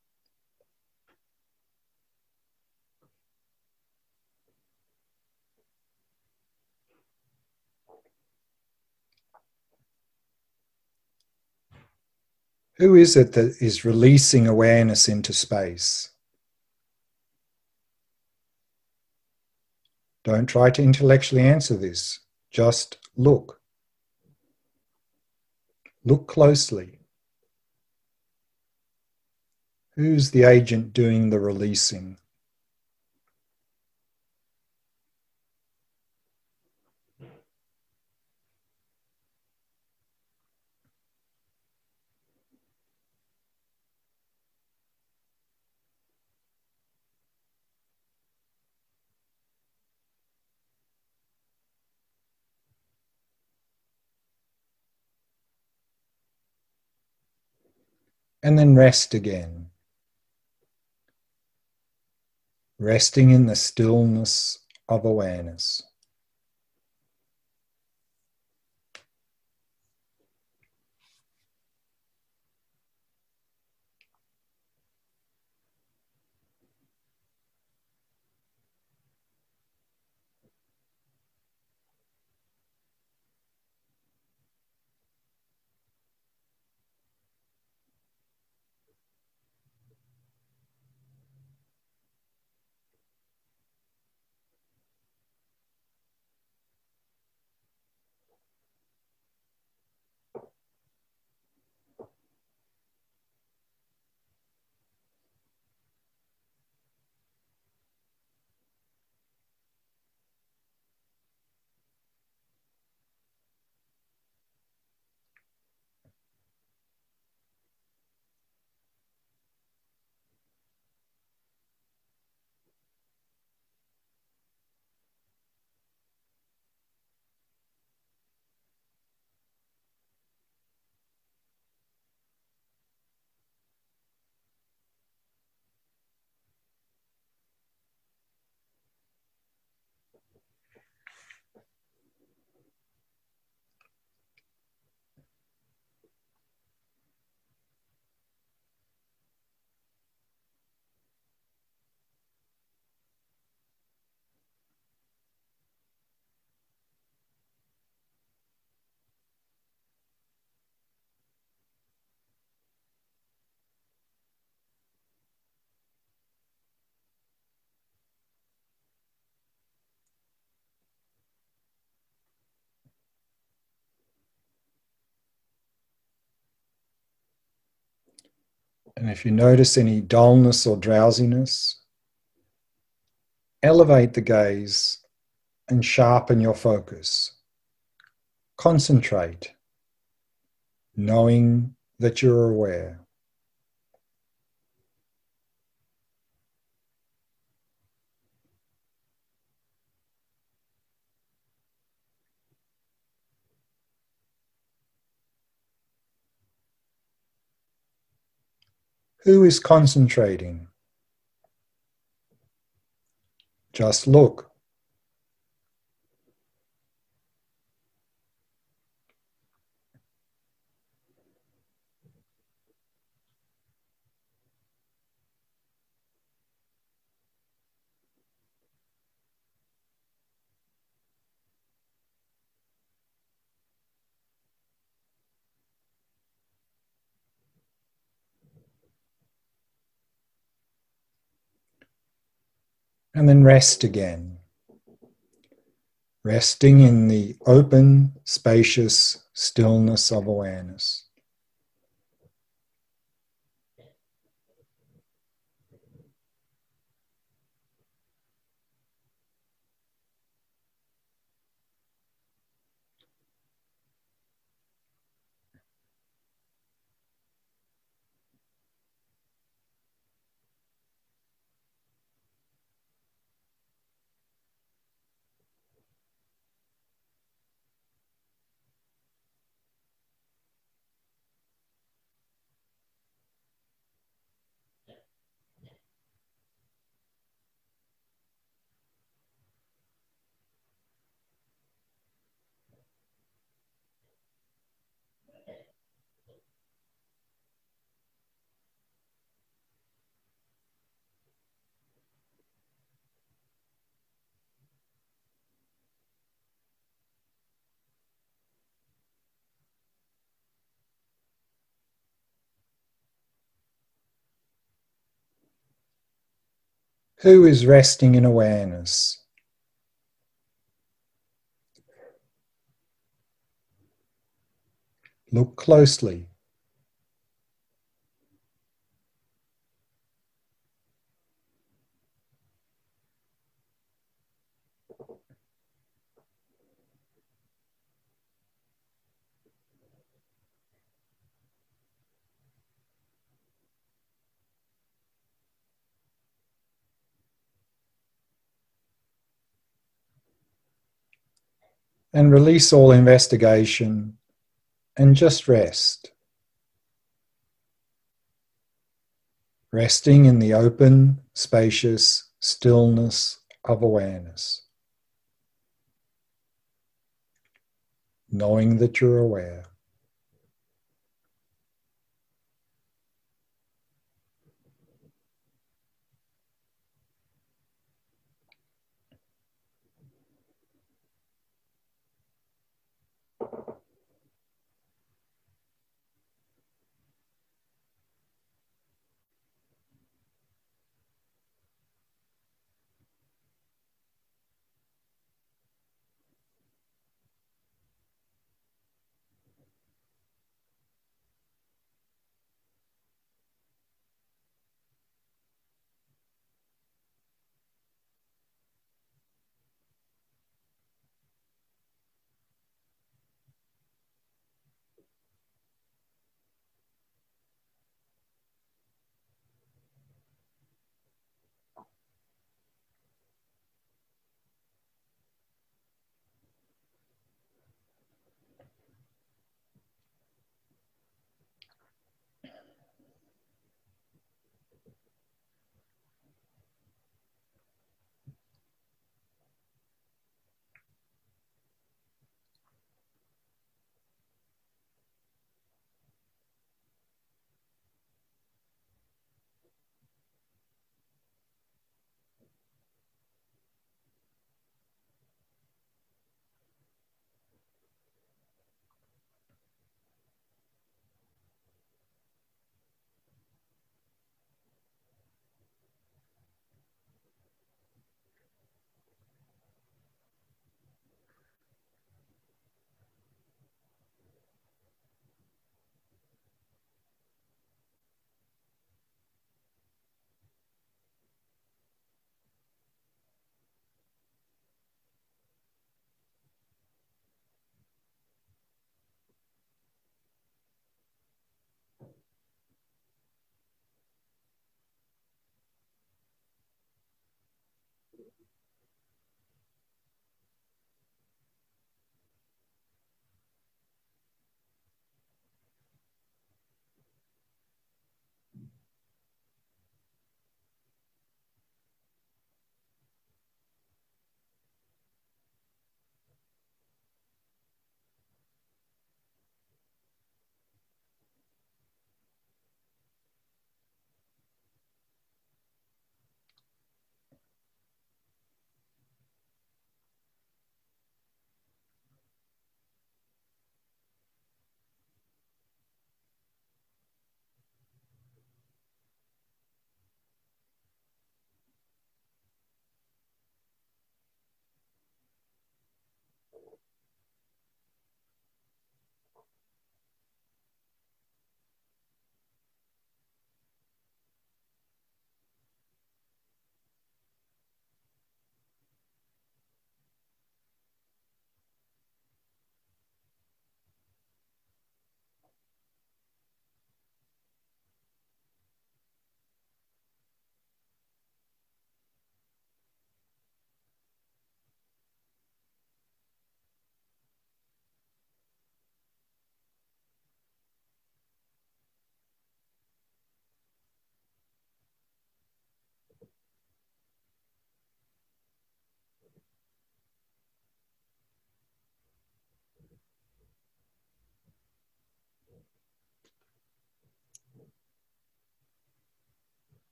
Who is it that is releasing awareness into space? Don't try to intellectually answer this. Just look. Look closely. Who's the agent doing the releasing? And then rest again. Resting in the stillness of awareness. And if you notice any dullness or drowsiness, elevate the gaze and sharpen your focus. Concentrate, knowing that you're aware. Who is concentrating? Just look. And then rest again. Resting in the open, spacious stillness of awareness. Who is resting in awareness? Look closely. And release all investigation and just rest. Resting in the open, spacious stillness of awareness. Knowing that you're aware.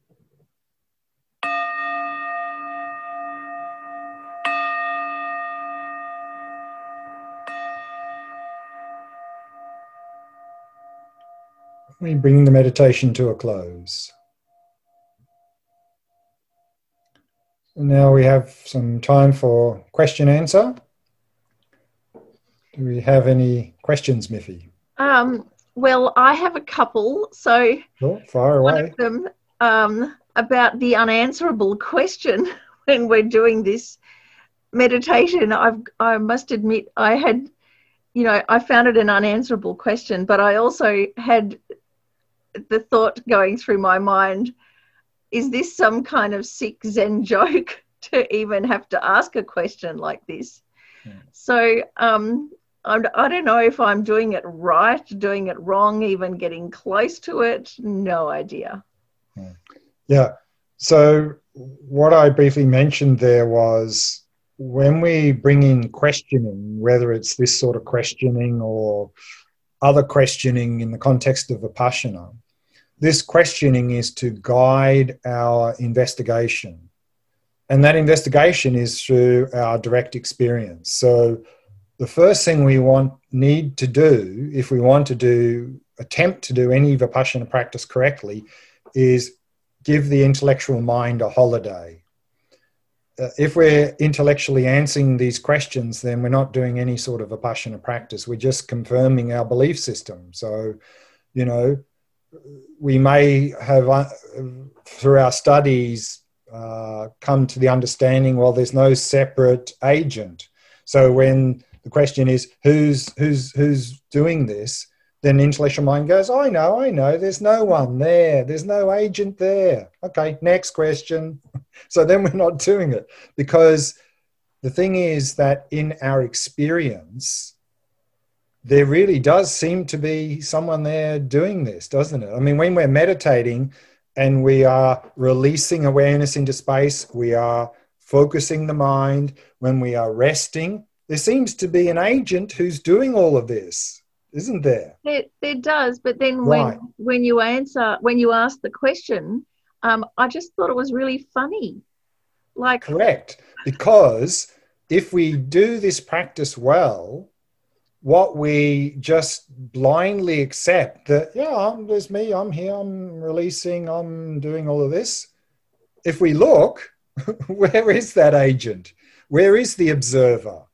We bring the meditation to a close. And now we have some time for question answer. Do we have any questions, Miffy? Um, well, I have a couple. So Sure, fire away. One of them um, about the unanswerable question when we're doing this meditation. I've, I must admit, I had, you know, I found it an unanswerable question, but I also had the thought going through my mind, is this some kind of sick Zen joke to even have to ask a question like this? Yeah. So um, I'm, I don't know if I'm doing it right, doing it wrong, even getting close to it. No idea. Yeah. So what I briefly mentioned there was when we bring in questioning, whether it's this sort of questioning or other questioning in the context of Vipassana, this questioning is to guide our investigation. And that investigation is through our direct experience. So the first thing we want, need to do, if we want to do, attempt to do any Vipassana practice correctly, is give the intellectual mind a holiday. Uh, if we're intellectually answering these questions, then we're not doing any sort of Vipassana practice. We're just confirming our belief system. So, you know, we may have, uh, through our studies, uh, come to the understanding, well, there's no separate agent. So when the question is, who's, who's, who's doing this? Then the intellectual mind goes, I know, I know, there's no one there. There's no agent there. Okay, next question. So then we're not doing it, because the thing is that in our experience, there really does seem to be someone there doing this, doesn't it? I mean, when we're meditating and we are releasing awareness into space, we are focusing the mind, when we are resting, there seems to be an agent who's doing all of this, isn't there? There, there does, but then Right. when when you answer, when you ask the question, um, I just thought it was really funny. Like, correct, because if we do this practice well, what we just blindly accept that, yeah, there's me, I'm here, I'm releasing, I'm doing all of this. If we look, where is that agent? Where is the observer?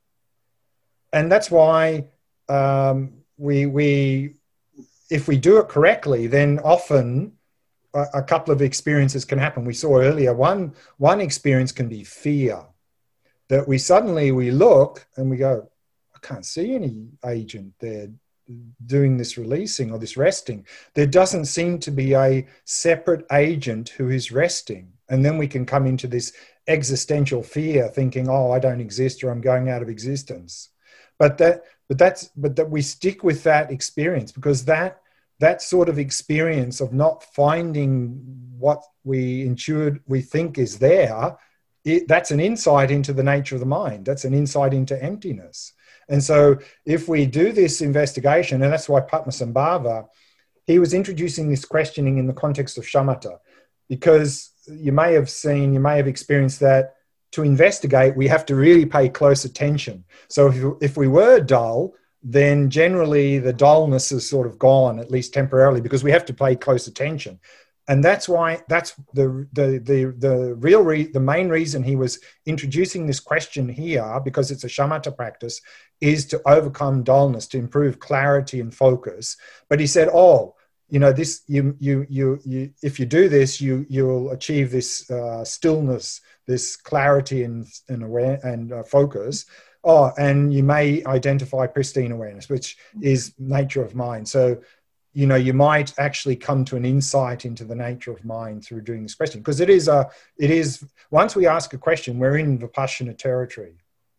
And that's why um, we, we, if we do it correctly, then often a, a couple of experiences can happen. We saw earlier, one, one experience can be fear, that we suddenly, we look and we go, I can't see any agent there doing this releasing or this resting. There doesn't seem to be a separate agent who is resting. And then we can come into this existential fear, thinking, oh, I don't exist, or I'm going out of existence. But that, but that's, but that we stick with that experience, because that, that sort of experience of not finding what we intuit, we think is there, it, that's an insight into the nature of the mind. That's an insight into emptiness. And so if we do this investigation, and that's why Padmasambhava, he was introducing this questioning in the context of shamatha, because you may have seen, you may have experienced that to investigate, we have to really pay close attention. So if, if we were dull, then generally the dullness is sort of gone, at least temporarily, because we have to pay close attention. And that's why, that's the, the, the, the real, re, the main reason he was introducing this question here, because it's a shamatha practice, is to overcome dullness, to improve clarity and focus. But he said, oh, you know, this, you, you, you, you if you do this, you, you'll achieve this uh, stillness, this clarity and, and, aware, and uh, focus. Oh, and you may identify pristine awareness, which is nature of mind. So, you know, you might actually come to an insight into the nature of mind through doing this question, because it is a, it is, once we ask a question, we're in Vipassana territory.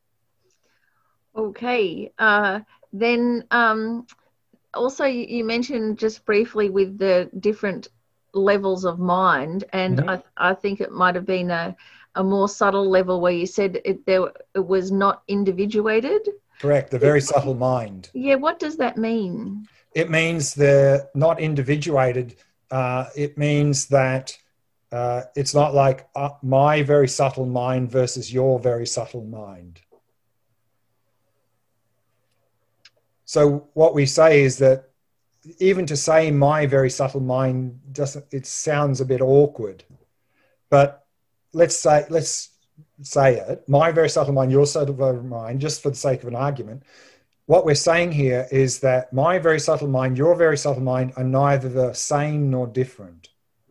Okay. Uh, then um, also you mentioned just briefly with the different levels of mind, and mm-hmm. I, I think it might have been a, a more subtle level where you said it, there, it was not individuated. Correct, the very subtle mind. Yeah, what does that mean? It means they're not individuated. Uh, it means that Uh, it's not like uh, my very subtle mind versus your very subtle mind. So what we say is that even to say my very subtle mind doesn't, it sounds a bit awkward. But let's say, let's say it, my very subtle mind, your subtle mind, just for the sake of an argument. What we're saying here is that my very subtle mind, your very subtle mind are neither the same nor different.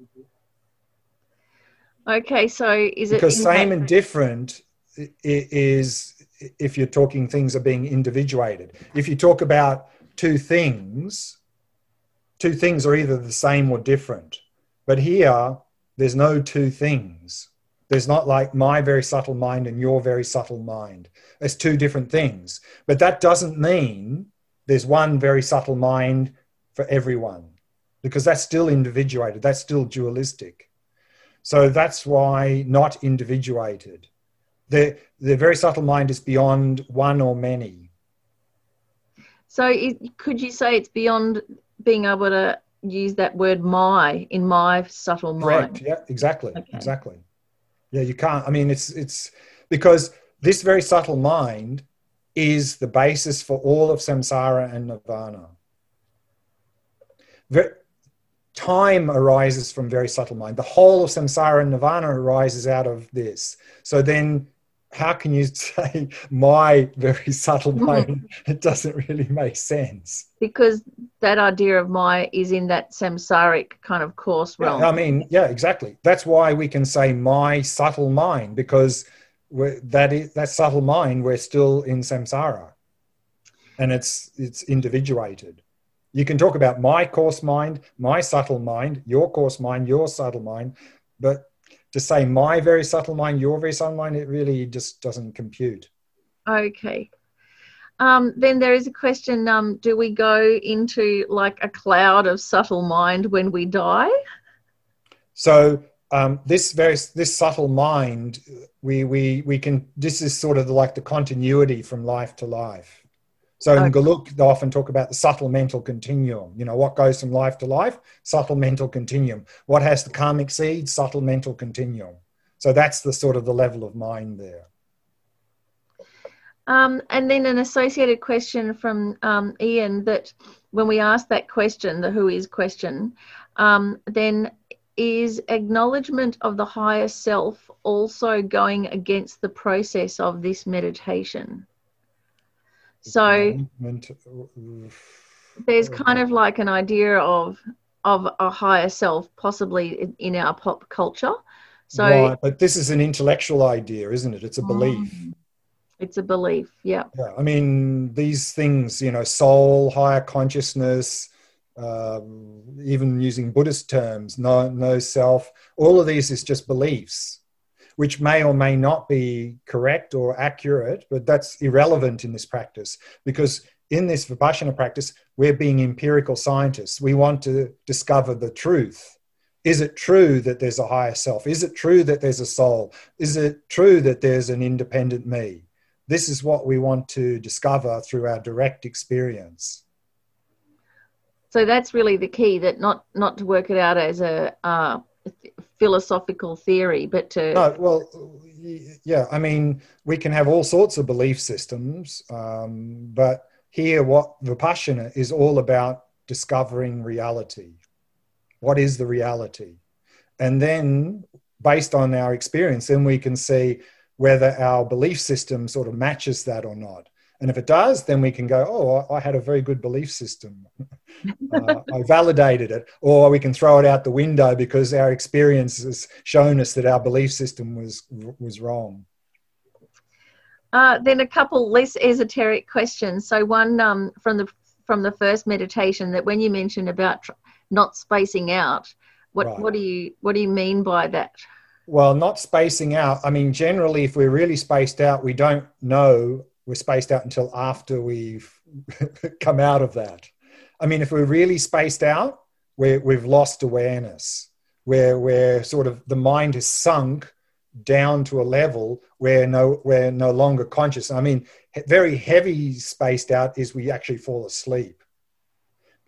Okay, so is it... Because same and different is if you're talking things are being individuated. If you talk about two things, two things are either the same or different. But here, there's no two things. There's not like my very subtle mind and your very subtle mind. It's two different things. But that doesn't mean there's one very subtle mind for everyone, because that's still individuated. That's still dualistic. So that's why not individuated. The, the very subtle mind is beyond one or many. So it, could you say it's beyond being able to use that word my in my subtle mind? Correct. Yeah, exactly. Okay. Exactly. Yeah, you can't. I mean, it's it's because this very subtle mind is the basis for all of samsara and nirvana. Ver- time arises from very subtle mind. The whole of samsara and nirvana arises out of this. So then how can you say my very subtle mind? It doesn't really make sense. Because that idea of my is in that samsaric kind of coarse realm. Yeah, I mean, yeah, exactly. That's why we can say my subtle mind, because we're, that is that subtle mind, we're still in samsara, and it's it's individuated. You can talk about my coarse mind, my subtle mind, your coarse mind, your subtle mind, but to say my very subtle mind, your very subtle mind, it really just doesn't compute. Okay. Um, then there is a question, um, do we go into like a cloud of subtle mind when we die? So um, this very, this subtle mind, we, we, we can, this is sort of like the continuity from life to life. So in Okay. Geluk, they often talk about the subtle mental continuum. You know, what goes from life to life? Subtle mental continuum. What has the karmic seed? Subtle mental continuum. So that's the sort of the level of mind there. Um, and then an associated question from um, Ian, that when we ask that question, the who is question, um, then is acknowledgement of the higher self also going against the process of this meditation? So there's kind of like an idea of of a higher self, possibly in, in our pop culture. So, right, but this is an intellectual idea, isn't it? It's a belief. It's a belief, yeah. Yeah, I mean, these things, you know, soul, higher consciousness, um, even using Buddhist terms, no, no self, all of these is just beliefs, which may or may not be correct or accurate, but that's irrelevant in this practice, because in this Vipassana practice, we're being empirical scientists. We want to discover the truth. Is it true that there's a higher self? Is it true that there's a soul? Is it true that there's an independent me? This is what we want to discover through our direct experience. So that's really the key, that not, not to work it out as a uh, philosophical theory, but to... No, well, yeah, I mean, we can have all sorts of belief systems, um, but here what Vipassana is all about discovering reality. What is the reality? And then based on our experience, then we can see whether our belief system sort of matches that or not. And if it does, then we can go, oh, I had a very good belief system. uh, I validated it. Or we can throw it out the window because our experience has shown us that our belief system was, was wrong. Uh, then a couple less esoteric questions. So one um, from the from the first meditation, that when you mentioned about tr- not spacing out, what Right. what do you what do you mean by that? Well, not spacing out. I mean, generally, if we're really spaced out, we don't know we're spaced out until after we've come out of that. I mean, if we're really spaced out, we're, we've lost awareness, where we're sort of, the mind has sunk down to a level where no, we're no longer conscious. I mean, very heavy spaced out is we actually fall asleep.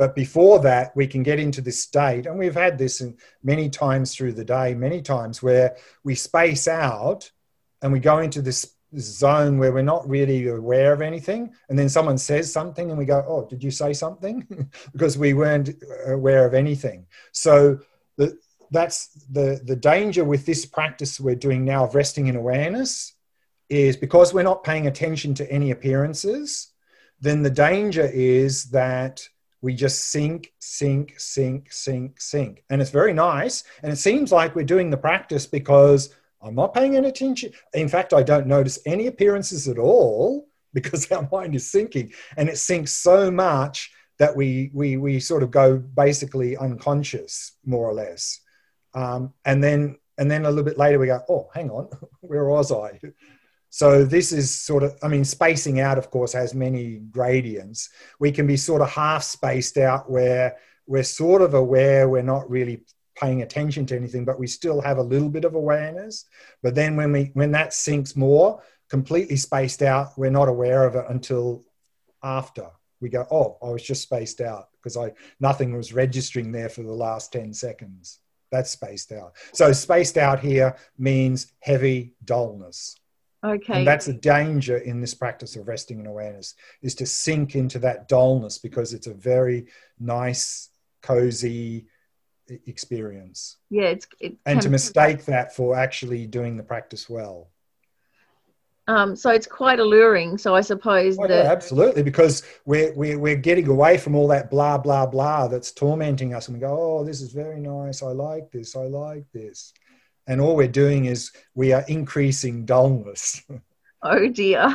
But before that, we can get into this state, and we've had this in many times through the day, many times where we space out and we go into this zone where we're not really aware of anything. And then someone says something and we go, oh, did you say something? Because we weren't aware of anything. So the, that's the, the danger with this practice we're doing now of resting in awareness is because we're not paying attention to any appearances, then the danger is that we just sink, sink, sink, sink, sink. And it's very nice. And it seems like we're doing the practice because I'm not paying any attention. In fact, I don't notice any appearances at all because our mind is sinking. And it sinks so much that we we we sort of go basically unconscious, more or less. Um, and then and then a little bit later we go, oh, hang on, where was I? So this is sort of, I mean, spacing out, of course, has many gradients. We can be sort of half spaced out where we're sort of aware we're not really paying attention to anything, but we still have a little bit of awareness. But then when we when that sinks more, completely spaced out, we're not aware of it until after. We go, oh, I was just spaced out because I nothing was registering there for the last ten seconds. That's spaced out. So spaced out here means heavy dullness. Okay. And that's a danger in this practice of resting in awareness, is to sink into that dullness because it's a very nice, cozy experience. Yeah, it's it and to mistake that for actually doing the practice well. Um, so it's quite alluring. So I suppose oh, that yeah, absolutely, because we're, we're we're getting away from all that blah blah blah that's tormenting us, and we go, oh, this is very nice. I like this. I like this. And all we're doing is we are increasing dullness. Oh dear.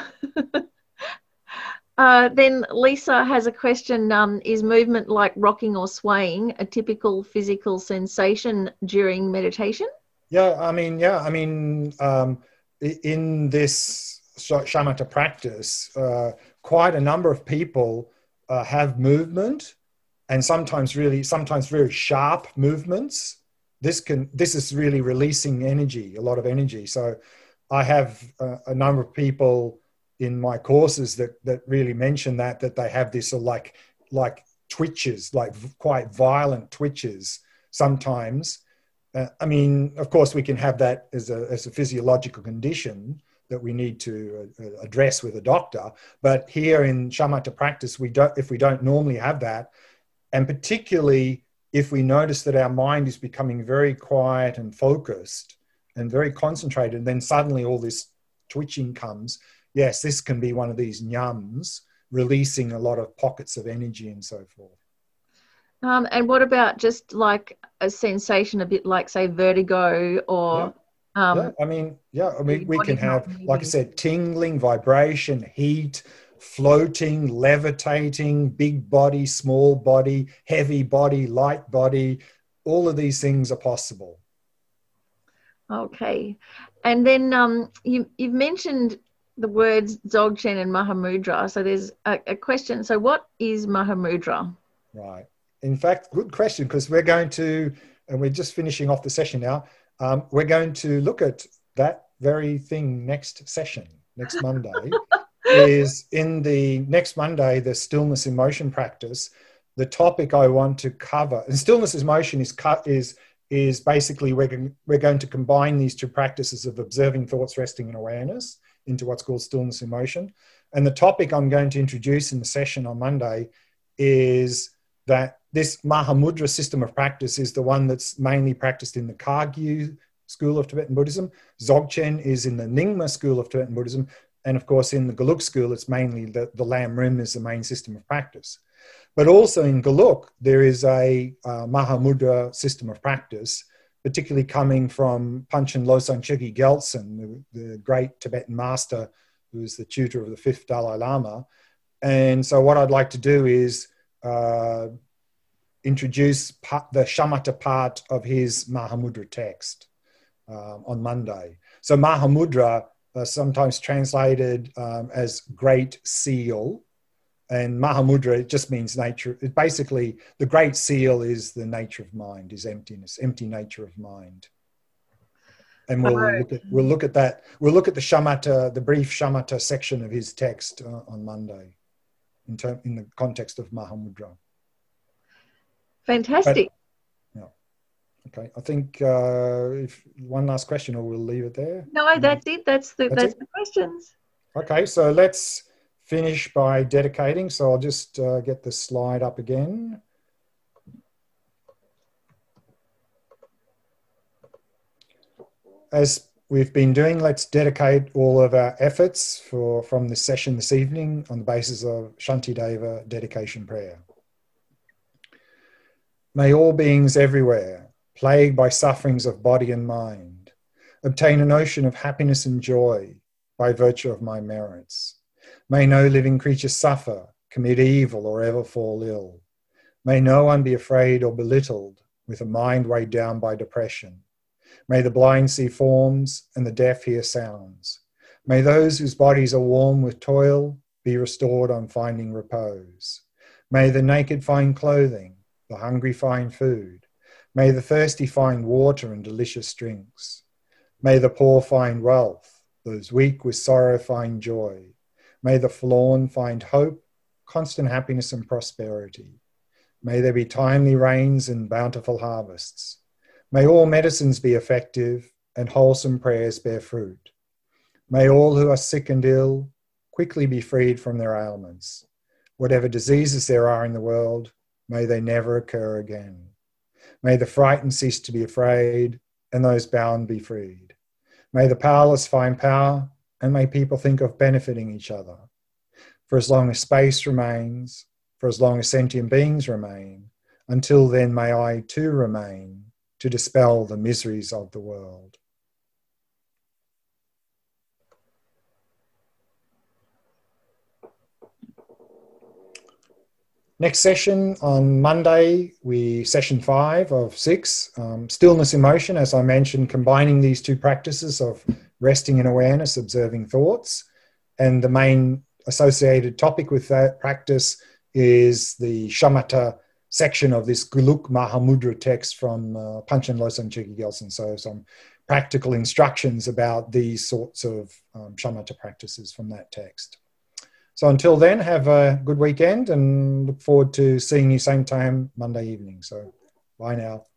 uh, then Lisa has a question. Um, is movement like rocking or swaying a typical physical sensation during meditation? Yeah, I mean, yeah, I mean, um, in this shamatha practice, uh, quite a number of people uh, have movement, and sometimes really, sometimes very sharp movements. This can, this is really releasing energy, a lot of energy. So I have a, a number of people in my courses that, that really mention that, that they have this uh, like, like twitches, like quite violent twitches sometimes. Uh, I mean, of course, we can have that as a, as a physiological condition that we need to uh, address with a doctor. But here in shamatha practice, we don't, if we don't normally have that, and particularly if we notice that our mind is becoming very quiet and focused and very concentrated, then suddenly all this twitching comes. Yes, this can be one of these nyams, releasing a lot of pockets of energy and so forth. Um, and what about just like a sensation, a bit like, say, vertigo or... Yeah, um, yeah. I mean, yeah, I mean, we can have, like I said, tingling, vibration, heat, floating, levitating, big body, small body, heavy body, light body. All of these things are possible. Okay. And then um, you, you've mentioned the words Dzogchen and Mahamudra. So there's a, a question. So what is Mahamudra? Right. In fact, good question, because we're going to, and we're just finishing off the session now, um, we're going to look at that very thing next session, next Monday. Is in the next Monday, the stillness in motion practice. The topic I want to cover, and stillness in motion is cut is is basically we're going, we're going to combine these two practices of observing thoughts, resting, and awareness into what's called stillness in motion. And the topic I'm going to introduce in the session on Monday is that this Mahamudra system of practice is the one that's mainly practiced in the Kagyu school of Tibetan Buddhism. Dzogchen is in the Nyingma school of Tibetan Buddhism. And of course, in the Geluk school, it's mainly the, the Lam Rim is the main system of practice. But also in Geluk, there is a uh, Mahamudra system of practice, particularly coming from Panchen Losang Chökyi Gyaltsen, the, the great Tibetan master who is the tutor of the fifth Dalai Lama. And so what I'd like to do is uh, introduce pa- the shamatha part of his Mahamudra text uh, on Monday. So Mahamudra, Uh, sometimes translated um, as great seal, and Mahamudra, it just means nature. It basically, the great seal is the nature of mind, is emptiness, empty nature of mind. And we'll Oh. look at we'll look at that. We'll look at the shamatha, the brief shamatha section of his text uh, on Monday, in term in the context of Mahamudra. Fantastic. But, yeah. Okay. I think uh, if one last question, or we'll leave it there. No, that's it. That's the That's that's it? the questions. Okay. So let's finish by dedicating. So I'll just uh, get the slide up again. As we've been doing, let's dedicate all of our efforts for from this session this evening on the basis of Shantideva dedication prayer. May all beings everywhere, plagued by sufferings of body and mind, obtain a notion of happiness and joy by virtue of my merits. May no living creature suffer, commit evil, or ever fall ill. May no one be afraid or belittled with a mind weighed down by depression. May the blind see forms and the deaf hear sounds. May those whose bodies are warm with toil be restored on finding repose. May the naked find clothing, the hungry find food. May the thirsty find water and delicious drinks. May the poor find wealth, those weak with sorrow find joy. May the forlorn find hope, constant happiness and prosperity. May there be timely rains and bountiful harvests. May all medicines be effective and wholesome prayers bear fruit. May all who are sick and ill quickly be freed from their ailments. Whatever diseases there are in the world, may they never occur again. May the frightened cease to be afraid and those bound be freed. May the powerless find power and may people think of benefiting each other. For as long as space remains, for as long as sentient beings remain, until then may I too remain to dispel the miseries of the world. Next session on Monday, we session five of six, um, stillness in motion, as I mentioned, combining these two practices of resting in awareness, observing thoughts. And the main associated topic with that practice is the shamatha section of this Guluk Mahamudra text from uh, Panchen Losang Chökyi Gyaltsen. So some practical instructions about these sorts of um, shamatha practices from that text. So until then, have a good weekend and look forward to seeing you same time Monday evening. So bye now.